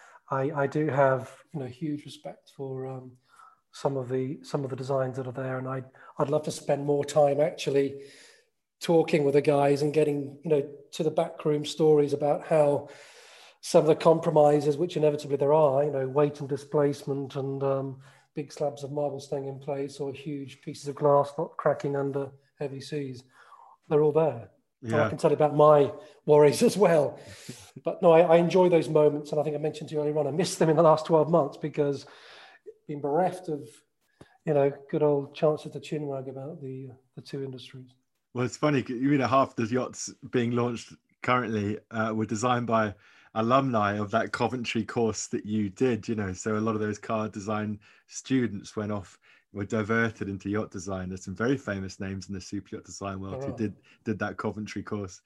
I do have huge respect for some of the designs that are there, and I'd love to spend more time actually talking with the guys and getting to the backroom stories about how some of the compromises, which inevitably there are, weight and displacement, and big slabs of marble staying in place, or huge pieces of glass not cracking under heavy seas, they're all there. Yeah. I can tell you about my worries as well. But no, I enjoy those moments. And I think I mentioned to you earlier on, I missed them in the last 12 months because being bereft of, good old chances to chinwag about the two industries. Well, it's funny, half the yachts being launched currently were designed by alumni of that Coventry course that you did, so a lot of those car design students were diverted into yacht design. There's some very famous names in the super yacht design world who did that Coventry course.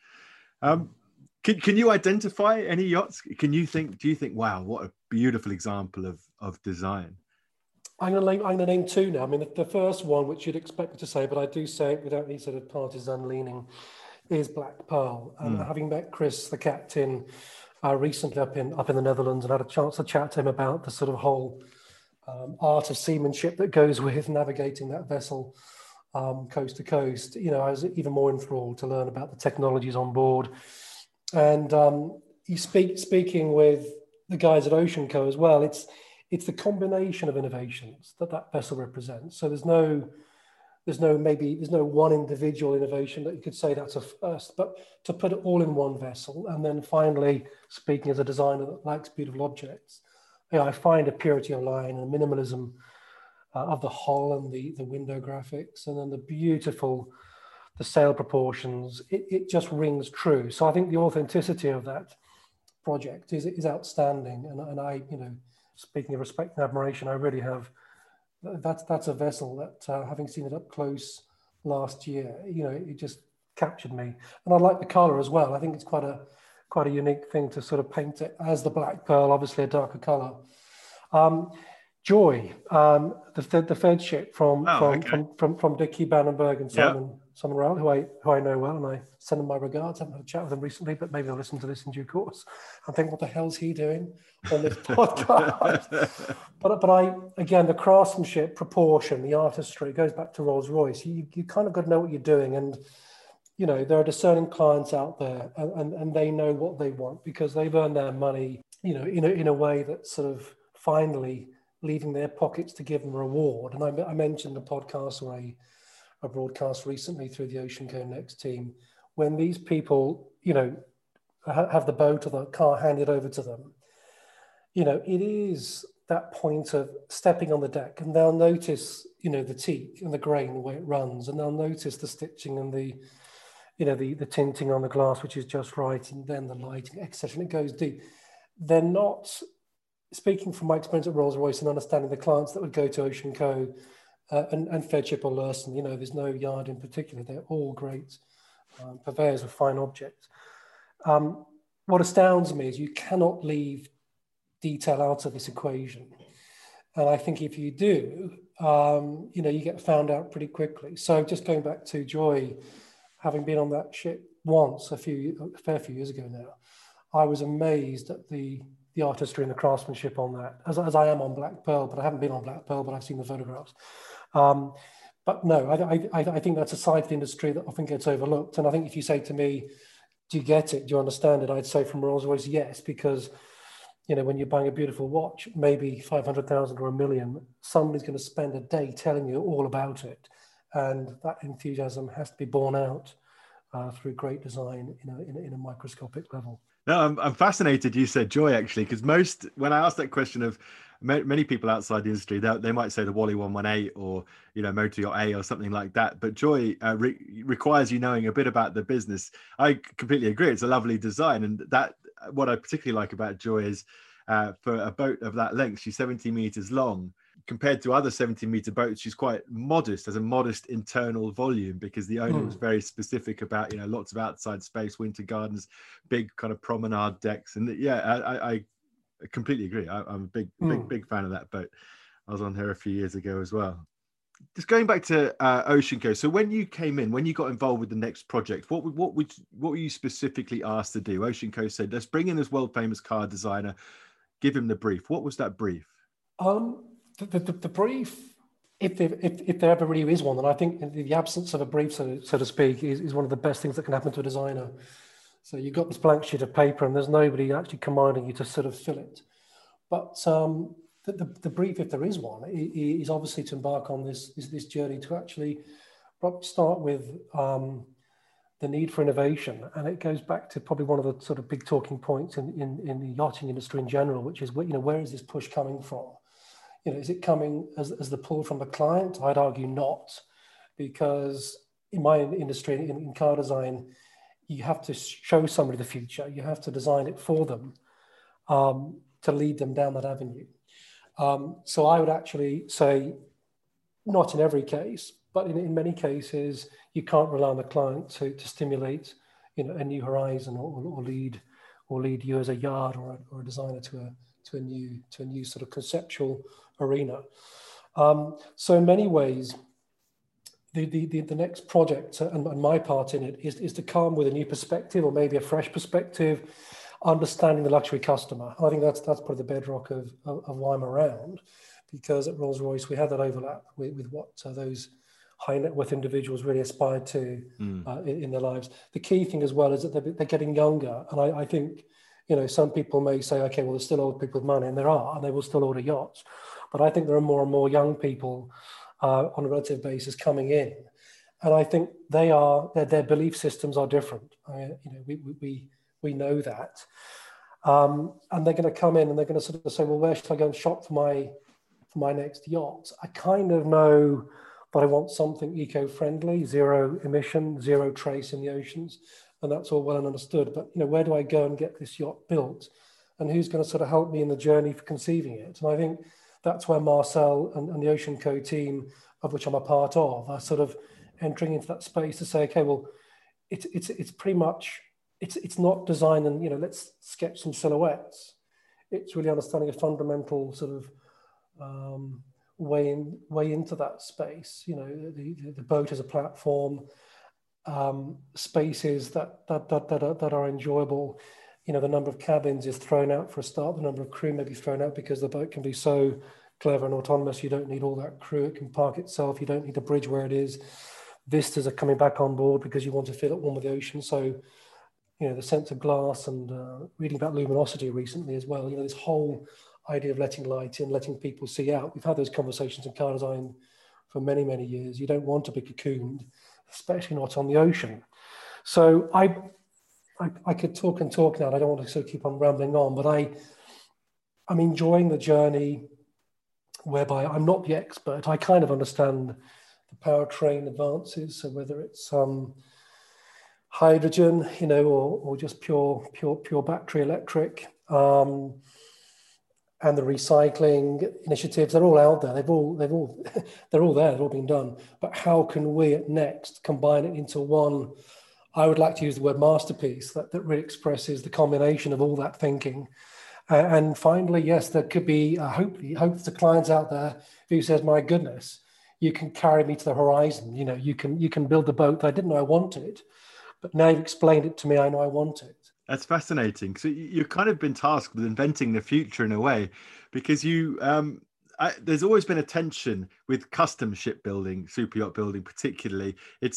Can you identify any yachts? Do you think, wow, what a beautiful example of design? I'm going to name two now. I mean, the first one, which you'd expect me to say, but I do say it without any sort of partisan leaning, is Black Pearl. And having met Chris, the captain, recently up in the Netherlands, and had a chance to chat to him about the sort of whole art of seamanship that goes with navigating that vessel coast to coast. You know, I was even more enthralled to learn about the technologies on board. And speaking with the guys at Ocean Co as well, it's the combination of innovations that vessel represents. So there's no one individual innovation that you could say that's a first, but to put it all in one vessel. And then finally, speaking as a designer that likes beautiful objects, you know, I find a purity of line and minimalism of the hull and the window graphics, and then the sail proportions, it just rings true. So I think the authenticity of that project is outstanding. And I, you know, speaking of respect and admiration, I really have. That's a vessel that, having seen it up close last year, you know, it just captured me. And I like the colour as well. I think it's quite a unique thing to sort of paint it as the Black Pearl, obviously a darker colour. Joy, the third ship from Dickie Bannenberg and Simon Rowell, who I know well, and I send them my regards. I haven't had a chat with them recently, but maybe they'll listen to this in due course and think, what the hell's he doing on this podcast? But again, the craftsmanship, proportion, the artistry, goes back to Rolls-Royce. You kind of got to know what you're doing, and you know, there are discerning clients out there, and they know what they want because they've earned their money, you know, in a way that's sort of finally leaving their pockets to give them a reward. And I mentioned the podcast or a broadcast recently through the Ocean Co Next team, when these people, you know, have the boat or the car handed over to them, you know, it is that point of stepping on the deck, and they'll notice, you know, the teak and the grain, the way it runs, and they'll notice the stitching and the, you know, the tinting on the glass, which is just right, and then the lighting, etc. And it goes deep. They're not, speaking from my experience at Rolls-Royce and understanding the clients that would go to Ocean Co and Fairchip or Lurson, you know, there's no yard in particular. They're all great purveyors of fine objects. What astounds me is you cannot leave detail out of this equation. And I think if you do, you know, you get found out pretty quickly. So just going back to Joy, having been on that ship once a fair few years ago now, I was amazed at the artistry and the craftsmanship on that, as I am on Black Pearl, but I haven't been on Black Pearl, but I've seen the photographs. But no, I think that's a side of the industry that often gets overlooked. And I think if you say to me, do you get it? Do you understand it? I'd say from Rolls-Royce, yes, because, you know, when you're buying a beautiful watch, maybe 500,000 or $1 million, somebody's going to spend a day telling you all about it. And that enthusiasm has to be borne out through great design in a microscopic level. No, I'm fascinated you said Joy, actually, because when I asked that question of many people outside the industry, they might say the Wally 118 or, you know, Motor Yacht A or something like that. But Joy requires you knowing a bit about the business. I completely agree. It's a lovely design. And that what I particularly like about Joy is for a boat of that length, she's 70 meters long. Compared to other 70-meter boats, she's quite modest, has a modest internal volume because the owner was very specific about, you know, lots of outside space, winter gardens, big kind of promenade decks. And yeah, I completely agree. I'm a big fan of that boat. I was on her a few years ago as well. Just going back to Ocean Co. So when you came in, when you got involved with the next project, what were you specifically asked to do? Ocean Co said, let's bring in this world famous car designer, give him the brief. What was that brief? The brief, if there ever really is one, and I think the absence of a brief, so to speak, is one of the best things that can happen to a designer. So you've got this blank sheet of paper and there's nobody actually commanding you to sort of fill it. But the brief, if there is one, is obviously to embark on this journey to actually start with the need for innovation. And it goes back to probably one of the sort of big talking points in the yachting industry in general, which is, you know, where is this push coming from? You know, is it coming as the pull from the client? I'd argue not, because in my industry, in car design, you have to show somebody the future. You have to design it for them to lead them down that avenue. So I would actually say, not in every case, but in many cases, you can't rely on the client to stimulate, you know, a new horizon or lead you as a yard or a designer to a new sort of conceptual arena. So in many ways, the next project and my part in it is to come with a new perspective, or maybe a fresh perspective, understanding the luxury customer. And I think that's probably the bedrock of why I'm around, because at Rolls-Royce we have that overlap with what those high net worth individuals really aspire to in their lives. The key thing as well is that they're getting younger, and I think, you know, some people may say, okay, well, there's still old people with money, and there are, and they will still order yachts. But I think there are more and more young people on a relative basis coming in, and I think their belief systems are different. You know, we know that, and they're going to come in and they're going to sort of say, well, where should I go and shop for my next yacht? I kind of know that I want something eco-friendly, zero emission, zero trace in the oceans, and that's all well and understood. But, you know, where do I go and get this yacht built, and who's going to sort of help me in the journey for conceiving it? And I think that's where Marcel and the Ocean Co team, of which I'm a part of, are sort of entering into that space to say, okay, well, it's pretty much, it's not design and, you know, let's sketch some silhouettes. It's really understanding a fundamental sort of way into that space. You know, the boat as a platform, spaces that are enjoyable. You know, the number of cabins is thrown out for a start. The number of crew may be thrown out because the boat can be so clever and autonomous. You don't need all that crew. It can park itself. You don't need the bridge where it is. Vistas are coming back on board because you want to feel at one with the ocean. So, you know, the sense of glass, and reading about luminosity recently as well. You know, this whole idea of letting light in, letting people see out. We've had those conversations in car design for many, many years. You don't want to be cocooned, especially not on the ocean. So I could talk and talk now, and I don't want to sort of keep on rambling on, but I'm enjoying the journey whereby I'm not the expert. I kind of understand the powertrain advances, so whether it's hydrogen, you know, or just pure battery electric, and the recycling initiatives, they're all out there. They're all there. They've all been done. But how can we at Next combine it into one? I would like to use the word masterpiece that really expresses the combination of all that thinking. And finally, yes, there could be, hope the clients out there who says, my goodness, you can carry me to the horizon. You know, you can build the boat that I didn't know I wanted, but now you've explained it to me, I know I want it. That's fascinating. So you've kind of been tasked with inventing the future in a way, because there's always been a tension with custom shipbuilding, super yacht building, particularly.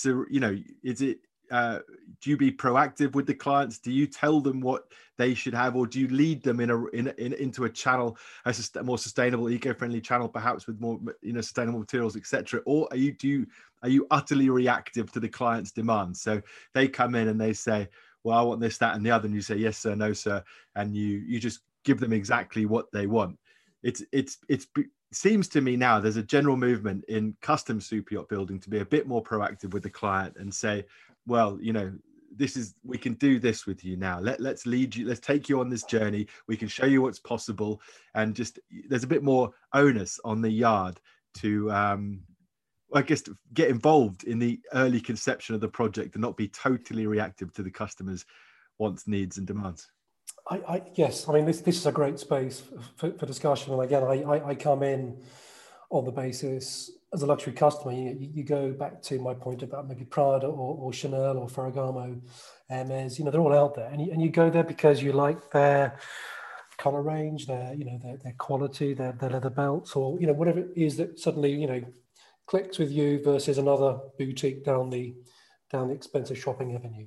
Do you be proactive with the clients? Do you tell them what they should have, or do you lead them into a channel, a more sustainable, eco-friendly channel, perhaps with more, you know, sustainable materials, etc.? Or are you utterly reactive to the client's demands? So they come in and they say, well, I want this, that, and the other, and you say, yes, sir, no, sir, and you just give them exactly what they want. It seems to me now there's a general movement in custom super yacht building to be a bit more proactive with the client and say, well, you know, we can do this with you now. Let's lead you. Let's take you on this journey. We can show you what's possible, and just there's a bit more onus on the yard to, I guess, to get involved in the early conception of the project and not be totally reactive to the customer's wants, needs, and demands. Yes, I mean, this is a great space for discussion. And again, I come in on the basis as a luxury customer. You go back to my point about maybe Prada or Chanel or Ferragamo, Hermes. You know, they're all out there, and you go there because you like their color range, their quality, their leather belts, or, you know, whatever it is that suddenly, you know, clicks with you versus another boutique down the expensive shopping avenue.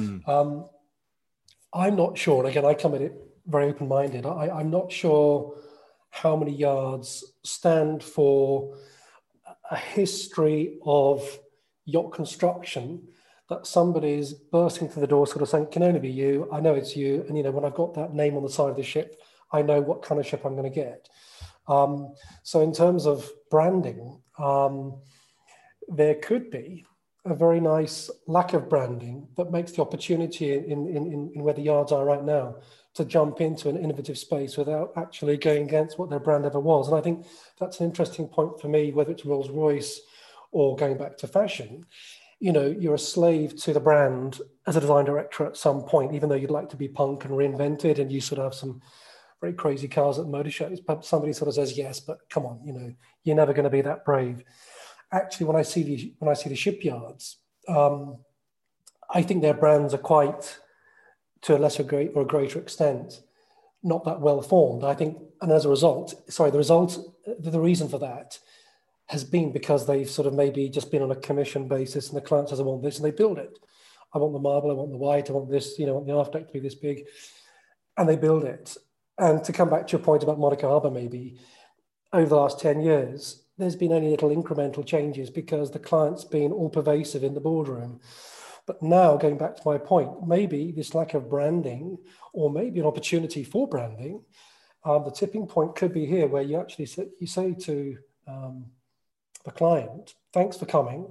I'm not sure, and again, I come at it very open-minded. I'm not sure how many yards stand for a history of yacht construction that somebody's bursting through the door sort of saying, can only be you, I know it's you, and, you know, when I've got that name on the side of the ship, I know what kind of ship I'm going to get. So in terms of branding, there could be a very nice lack of branding that makes the opportunity in where the yards are right now to jump into an innovative space without actually going against what their brand ever was. And I think that's an interesting point for me, whether it's Rolls-Royce or going back to fashion. You know, you're a slave to the brand as a design director at some point, even though you'd like to be punk and reinvented, and you sort of have some very crazy cars at motor shows. But somebody sort of says yes, but come on, you're never going to be that brave. Actually, when I see the shipyards, I think their brands are quite, to a lesser or a greater extent, not that well formed. I think, and as a result, the reason for that has been because they've sort of maybe just been on a commission basis, and the client says, I want this, and they build it. I want the marble, I want the white, I want this, I want the aft deck to be this big, and they build it. And to come back to your point about Monaco Harbour, maybe over the last 10 years, there's been only little incremental changes because the client's been all pervasive in the boardroom. But now, going back to my point, maybe this lack of branding, or maybe an opportunity for branding, the tipping point could be here, where you actually say to the client, thanks for coming.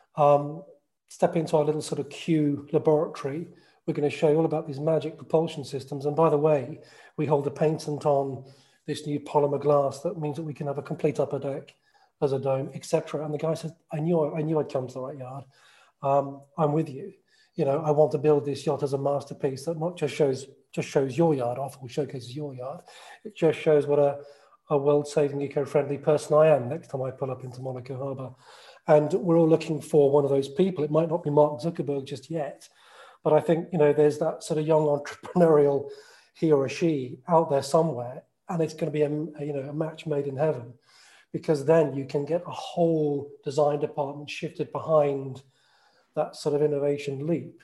Step into our little sort of Q laboratory. We're going to show you all about these magic propulsion systems. And by the way, we hold a patent on this new polymer glass that means that we can have a complete upper deck as a dome, etc. And the guy says, I knew I'd come to the right yard. I'm with you. I want to build this yacht as a masterpiece that not just shows your yard off or showcases your yard. It just shows what a world-saving, eco-friendly person I am next time I pull up into Monaco Harbour. And we're all looking for one of those people. It might not be Mark Zuckerberg just yet, but I think, there's that sort of young entrepreneurial he or she out there somewhere, and it's going to be a match made in heaven, because then you can get a whole design department shifted behind that sort of innovation leap.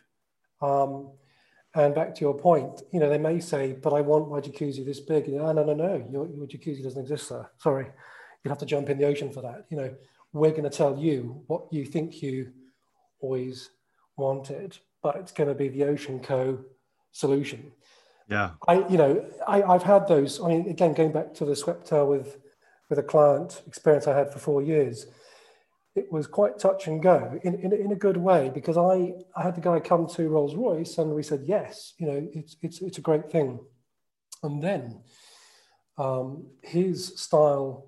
And back to your point, they may say, but I want my jacuzzi this big. No, your jacuzzi doesn't exist, sir. Sorry, you'd have to jump in the ocean for that. We're going to tell you what you think you always wanted, but it's going to be the Ocean Co solution. Yeah. I've had those. I mean, again, going back to the Sweptail with a client experience I had for 4 years, it was quite touch and go in a good way, because I had the guy come to Rolls-Royce and we said, yes, it's a great thing. And then his style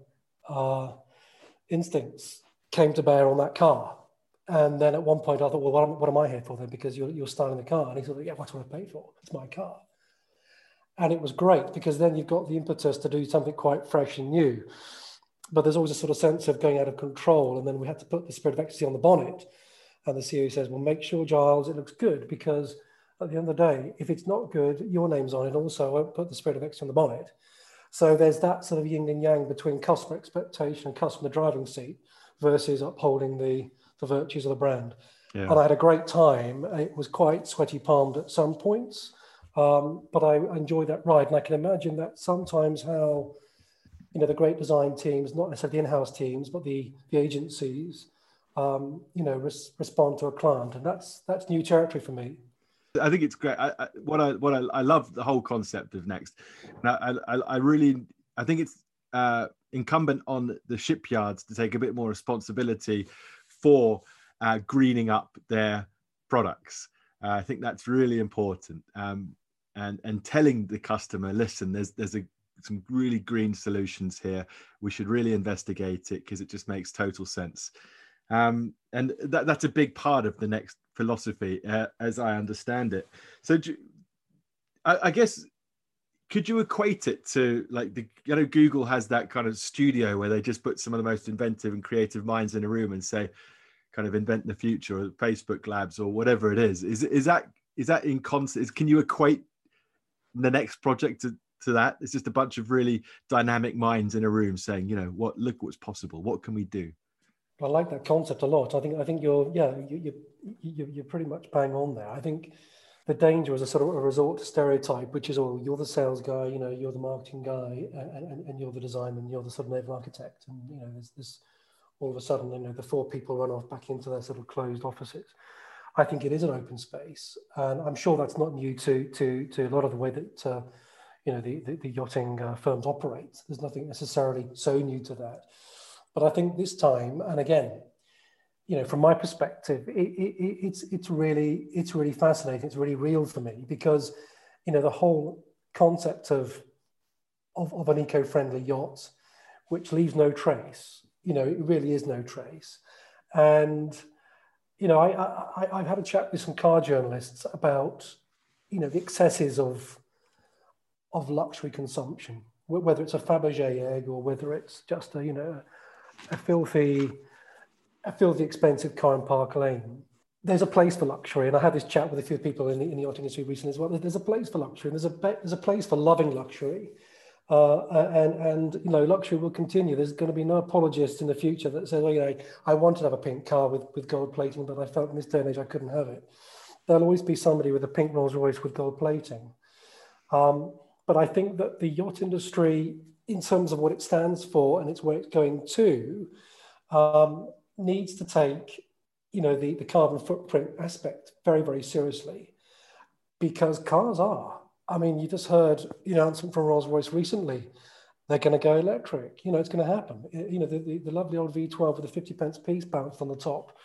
instincts came to bear on that car. And then at one point I thought, well, what am I here for then? Because you're styling the car. And he said, yeah, what do I pay for? It's my car. And it was great, because then you've got the impetus to do something quite fresh and new. But there's always a sort of sense of going out of control. And then we had to put the Spirit of Ecstasy on the bonnet. And the CEO says, well, make sure, Giles, it looks good, because at the end of the day, if it's not good, your name's on it. Also, I won't put the Spirit of Ecstasy on the bonnet. So there's that sort of yin and yang between customer expectation and customer driving seat versus upholding the virtues of the brand. Yeah. And I had a great time. It was quite sweaty palmed at some points, but I enjoyed that ride. And I can imagine that sometimes how, the great design teams, not necessarily the in-house teams, but the agencies, respond to a client. And that's new territory for me. I think it's great. I love the whole concept of Next. And I think it's incumbent on the shipyards to take a bit more responsibility for greening up their products. I think that's really important. And telling the customer, listen, there's some really green solutions here. We should really investigate it because it just makes total sense. And that's a big part of the Next philosophy, as I understand it. So I guess, could you equate it to like Google has that kind of studio where they just put some of the most inventive and creative minds in a room and say, kind of invent the future, or Facebook Labs or whatever it is. Is that in concept? Can you equate the Next project to that? It's just a bunch of really dynamic minds in a room saying, look what's possible. What can we do? I like that concept a lot. I think you're pretty much bang on there. I think the danger is a sort of a resort to stereotype, which is, you're the sales guy, you're the marketing guy, and you're the designer, and you're the sort of naval architect, and there's this all of a sudden, the four people run off back into their sort of closed offices. I think it is an open space, and I'm sure that's not new to a lot of the way that the yachting firms operate. There's nothing necessarily so new to that. But I think this time, and again, from my perspective, it's really fascinating. It's really real for me, because the whole concept of an eco-friendly yacht, which leaves no trace. It really is no trace. And I've had a chat with some car journalists about the excesses of of luxury consumption, whether it's a Fabergé egg or whether it's just a filthy expensive car in Park Lane. There's a place for luxury, and I had this chat with a few people in the yachting industry recently as well. There's a place for luxury, and there's a place for loving luxury, and luxury will continue. There's going to be no apologist in the future that says, I wanted to have a pink car with gold plating, but I felt in this day and age I couldn't have it. There'll always be somebody with a pink Rolls Royce with gold plating. But I think that the yacht industry, in terms of what it stands for and it's where it's going to, needs to take the carbon footprint aspect very, very seriously, because cars are. I mean, you just heard the announcement from Rolls-Royce recently. They're going to go electric. It's going to happen. The lovely old V12 with the 50 pence piece bounced on the top.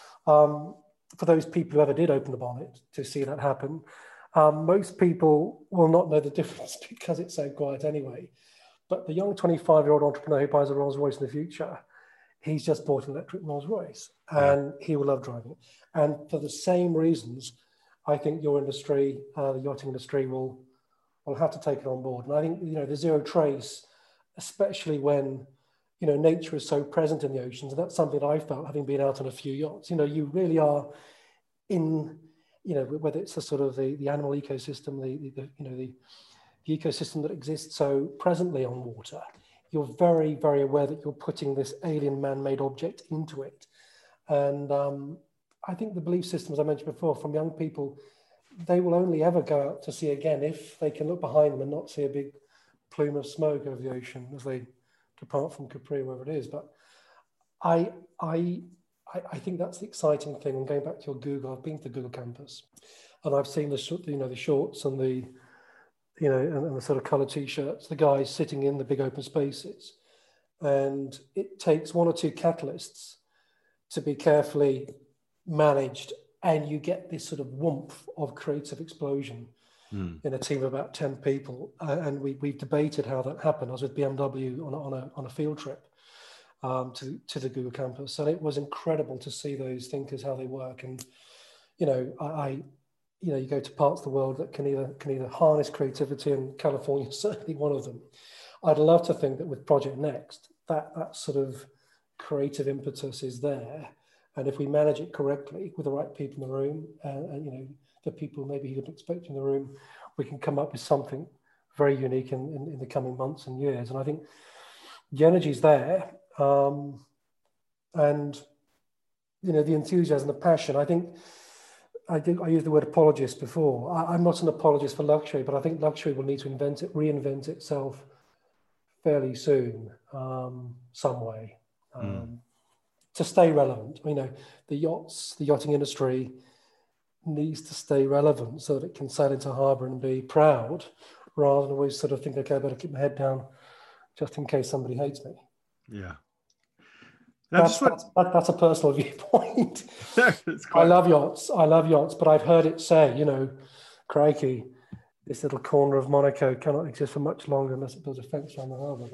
For those people who ever did open the bonnet to see that happen, most people will not know the difference because it's so quiet anyway. But the young 25-year-old entrepreneur who buys a Rolls-Royce in the future, he's just bought an electric Rolls-Royce and he will love driving it. And for the same reasons, I think your industry, the yachting industry, will have to take it on board. And I think, the zero trace, especially when, nature is so present in the oceans, and that's something that I felt having been out on a few yachts. You really are in, whether it's the sort of the animal ecosystem, the ecosystem that exists so presently on water. You're very, very aware that you're putting this alien man-made object into it. And I think the belief system, as I mentioned before, from young people, they will only ever go out to sea again if they can look behind them and not see a big plume of smoke over the ocean as they depart from Capri, wherever it is. But I think that's the exciting thing. And going back to your Google, I've been to the Google campus, and I've seen the shorts and the and the sort of colored t-shirts, the guys sitting in the big open spaces, and it takes one or two catalysts to be carefully managed, and you get this sort of woomph of creative explosion in a team of about 10 people. And we've debated how that happened. I was with BMW on a field trip to the Google campus, and it was incredible to see those thinkers, how they work. And you go to parts of the world that can either harness creativity, and California is certainly one of them. I'd love to think that with Project Next, that sort of creative impetus is there, and if we manage it correctly with the right people in the room, and the people maybe you didn't expect in the room, we can come up with something very unique in the coming months and years. And I think the energy's there, and the enthusiasm, the passion. I think I used the word apologist before. I'm not an apologist for luxury, but I think luxury will need to reinvent itself fairly soon, some way, to stay relevant. The yachting industry needs to stay relevant so that it can sail into harbour and be proud, rather than always sort of think, okay, I better keep my head down just in case somebody hates me. Yeah. That's a personal viewpoint. I love yachts, but I've heard it say, crikey, this little corner of Monaco cannot exist for much longer unless it builds a fence around the harbour.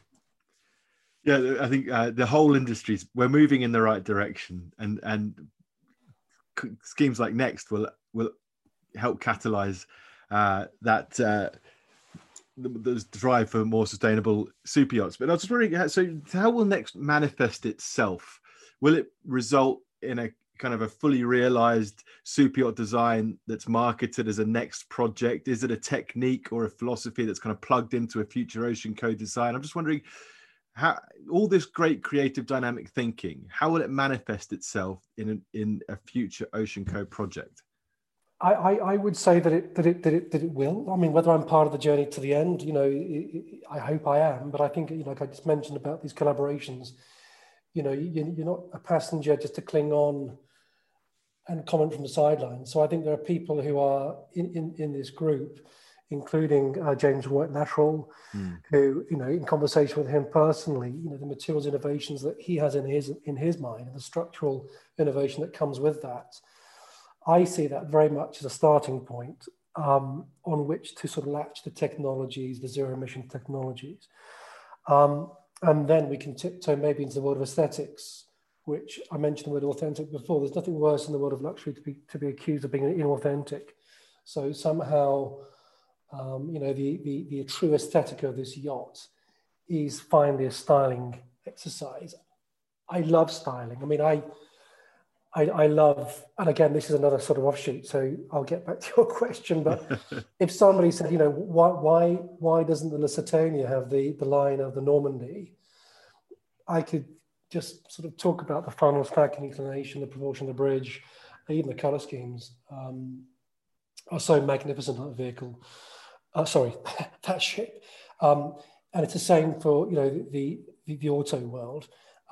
Yeah, I think the whole industry, we're moving in the right direction, and schemes like Next will help catalyse the drive for more sustainable super yachts. But I was just wondering, so how will Next manifest itself? Will it result in a kind of a fully realised super yacht design that's marketed as a Next project? Is it a technique or a philosophy that's kind of plugged into a future Ocean Code design? I'm just wondering, how all this great creative dynamic thinking, how will it manifest itself in a future Ocean Code project? I would say that it will. I mean, whether I'm part of the journey to the end, I hope I am. But I think, like I just mentioned about these collaborations, you're not a passenger just to cling on and comment from the sidelines. So I think there are people who are in this group, including James White-Lateral, who, in conversation with him personally, the materials innovations that he has in his mind, and the structural innovation that comes with that. I see that very much as a starting point on which to sort of latch the technologies, the zero emission technologies. And then we can tiptoe maybe into the world of aesthetics, which I mentioned the word authentic before. There's nothing worse in the world of luxury to be accused of being inauthentic. So somehow The true aesthetic of this yacht is finally a styling exercise. I love styling. I mean, I love, and again, this is another sort of offshoot, so I'll get back to your question. But if somebody said, why doesn't the Lusitania have the line of the Normandy? I could just sort of talk about the funnel stacking inclination, the proportion of the bridge, even the color schemes are so magnificent on the vehicle. That ship. And it's the same for the auto world.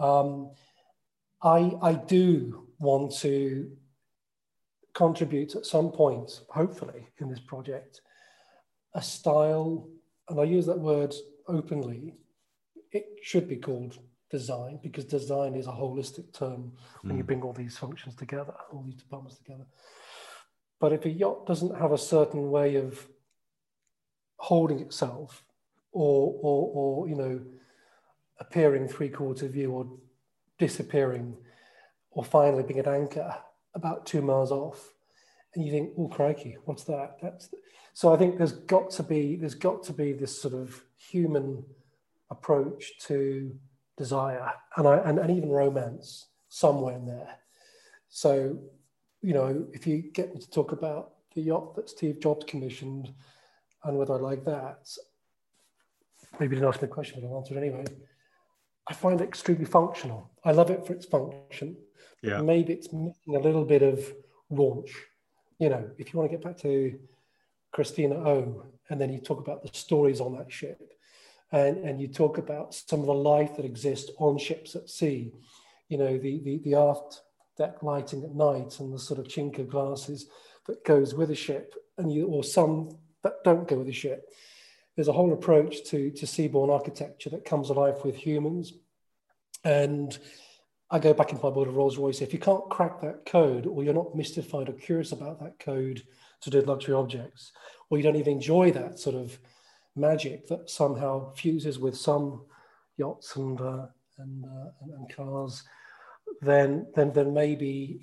I do want to contribute at some point, hopefully, in this project, a style, and I use that word openly. It should be called design, because design is a holistic term when you bring all these functions together, all these departments together. But if a yacht doesn't have a certain way of holding itself, or appearing three-quarter view, or disappearing, or finally being at anchor about 2 miles off, and you think, oh crikey, what's that? So I think there's got to be this sort of human approach to desire and even romance somewhere in there. So, if you get me to talk about the yacht that Steve Jobs commissioned and whether I like that, maybe you didn't ask me a question, but I'll answer it anyway. I find it extremely functional. I love it for its function. Yeah. Maybe it's missing a little bit of raunch. If you want to get back to Christina O, and then you talk about the stories on that ship, and you talk about some of the life that exists on ships at sea, the aft deck lighting at night and the sort of chink of glasses that goes with a ship, or some that don't go with a ship. There's a whole approach to seaborne architecture that comes alive with humans. And I go back into my board of Rolls-Royce. If you can't crack that code, or you're not mystified or curious about that code to do luxury objects, or you don't even enjoy that sort of magic that somehow fuses with some yachts and cars, then maybe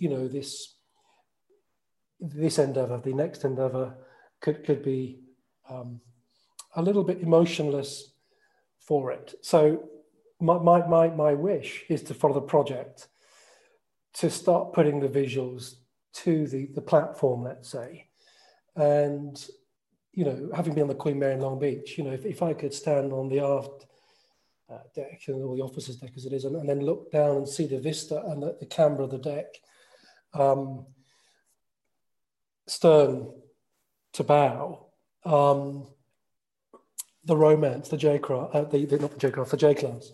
this endeavor, the next endeavor, could be a little bit emotionless for it. So my wish is to follow the project, to start putting the visuals to the platform, let's say, and having been on the Queen Mary in Long Beach, if I could stand on the aft deck, or the officer's deck as it is, and then look down and see the vista and the camber of the deck, stern to bow, the romance, the J-class, the J-class.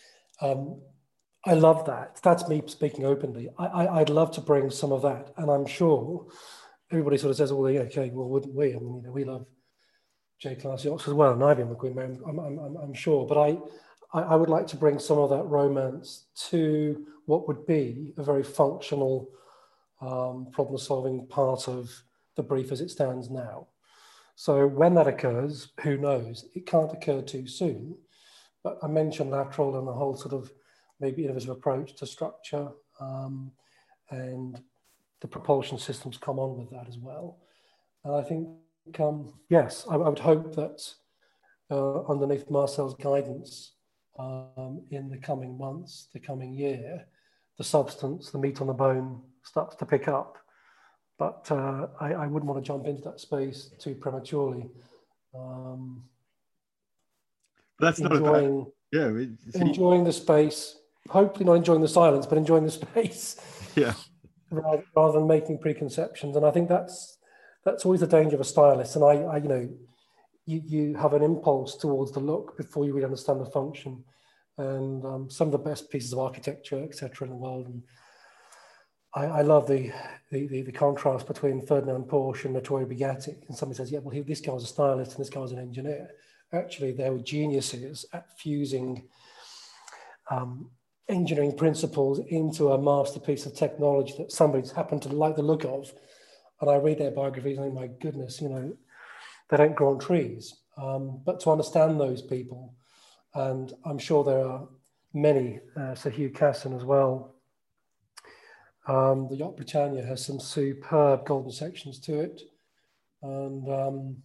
I love that. That's me speaking openly. I'd love to bring some of that, and I'm sure everybody sort of says, "Well, yeah, okay, well, wouldn't we?" I mean, we love J-class yachts as well, and I've been with Queen Mary, I'm sure. But I would like to bring some of that romance to what would be a very functional problem-solving part of the brief as it stands now. So when that occurs, who knows? It can't occur too soon. But I mentioned lateral and the whole sort of maybe innovative approach to structure, and the propulsion systems come on with that as well. And I think, yes, I would hope that underneath Marcel's guidance in the coming months, the coming year, the substance, the meat on the bone starts to pick up. But I wouldn't want to jump into that space too prematurely. That's not enjoying, enjoying the space. Hopefully not enjoying the silence, but enjoying the space. Yeah. Rather than making preconceptions. And I think that's always the danger of a stylist. And you have an impulse towards the look before you really understand the function. And some of the best pieces of architecture, etc., in the world. And I love the contrast between Ferdinand Porsche and Vittorio Bugatti. And somebody says, yeah, well, this guy was a stylist and this guy was an engineer. Actually, they were geniuses at fusing engineering principles into a masterpiece of technology that somebody's happened to like the look of. And I read their biographies and I think, my goodness, they don't grow on trees. But to understand those people, and I'm sure there are many, Sir Hugh Casson as well. The Yacht Britannia has some superb golden sections to it. And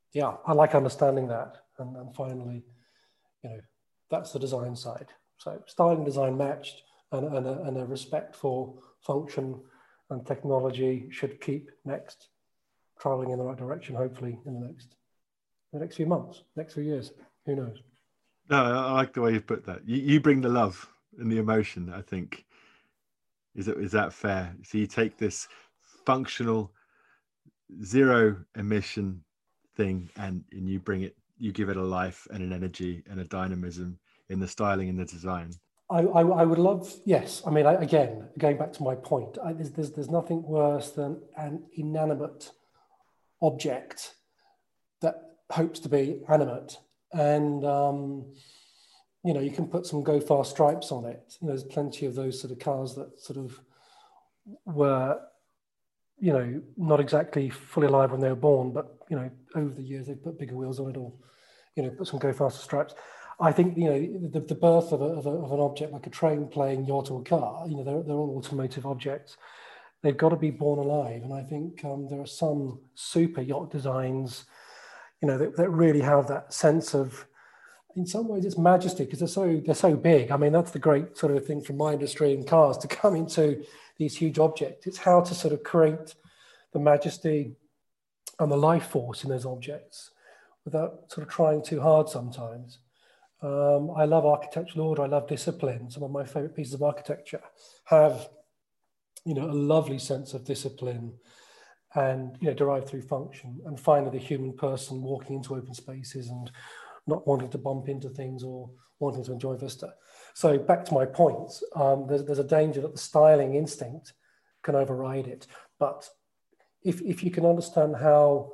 yeah, I like understanding that. And finally, that's the design side. So style and design matched, and a respect for function and technology should keep Next traveling in the right direction, hopefully in the next few months, next few years. Who knows? No, I like the way you put that. You bring the love and the emotion, I think. Is that fair? So you take this functional, zero emission thing and you give it a life and an energy and a dynamism in the styling and the design. I would love, yes. I mean, again, going back to my point, there's nothing worse than an inanimate object that hopes to be animate. And, you can put some Go Fast stripes on it. There's plenty of those sort of cars that sort of were, not exactly fully alive when they were born, but, over the years they've put bigger wheels on it or, put some Go Faster stripes. I think, the birth of an object like a train, plane, yacht or car, they're all automotive objects. They've got to be born alive. And I think there are some super yacht designs, that really have that sense of, in some ways it's majesty because they're so big. I mean, that's the great sort of thing from my industry in cars to come into these huge objects. It's how to sort of create the majesty and the life force in those objects without sort of trying too hard sometimes. I love architectural order. I love discipline. Some of my favorite pieces of architecture have, a lovely sense of discipline and, derived through function. And finally, the human person walking into open spaces and not wanting to bump into things or wanting to enjoy vista. So back to my point, there's a danger that the styling instinct can override it. But if you can understand how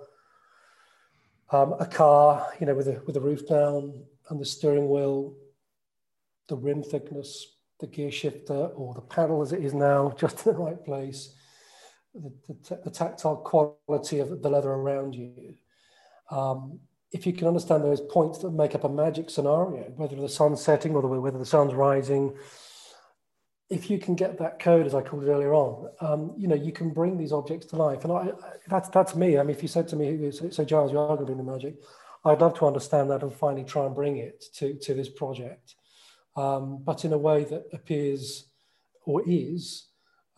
a car, with the roof down and the steering wheel, the rim thickness, the gear shifter or the panel as it is now, just in the right place, the tactile quality of the leather around you. If you can understand those points that make up a magic scenario, whether the sun's setting or whether the sun's rising, if you can get that code, as I called it earlier on, you can bring these objects to life. And that's me. I mean, if you said to me, so Giles, you are going to bring the magic, I'd love to understand that and finally try and bring it to this project, but in a way that appears or is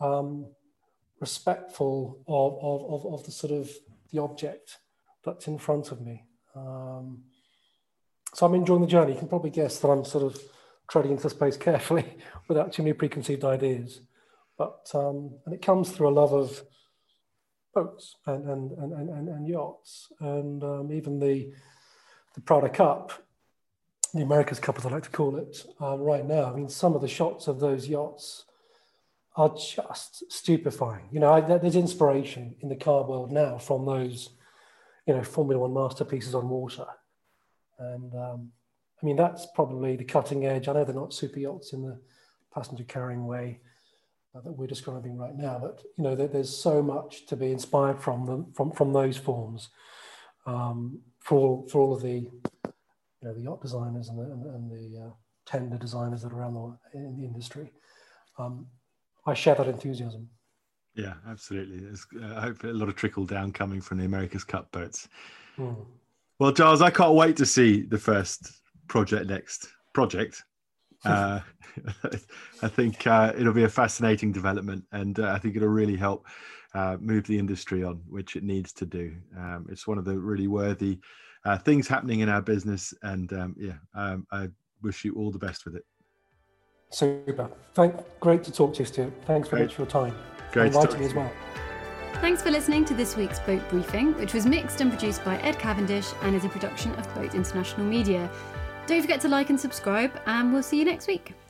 respectful of the sort of the object that's in front of me. So I'm enjoying the journey. You can probably guess that I'm sort of treading into space carefully without too many preconceived ideas. But and it comes through a love of boats and yachts, and even the Prada Cup, the America's Cup as I like to call it, right now. I mean, some of the shots of those yachts are just stupefying. There's inspiration in the car world now from those, Formula One masterpieces on water. And I mean, that's probably the cutting edge. I know they're not super yachts in the passenger carrying way that we're describing right now, but there's so much to be inspired from them, from those forms, for all of the the yacht designers and the tender designers that are around in the industry. I share that enthusiasm. Yeah, absolutely. There's I hope a lot of trickle down coming from the America's Cup boats. Well, Giles, I can't wait to see the first Next project. I think it'll be a fascinating development, and I think it'll really help move the industry on, which it needs to do. It's one of the really worthy things happening in our business, and I wish you all the best with it. Super. Great to talk to you, Stuart. Thanks very much for your time. Great to inviting me as well. Thanks for listening to this week's Boat Briefing, which was mixed and produced by Ed Cavendish and is a production of Boat International Media. Don't forget to like and subscribe, and we'll see you next week.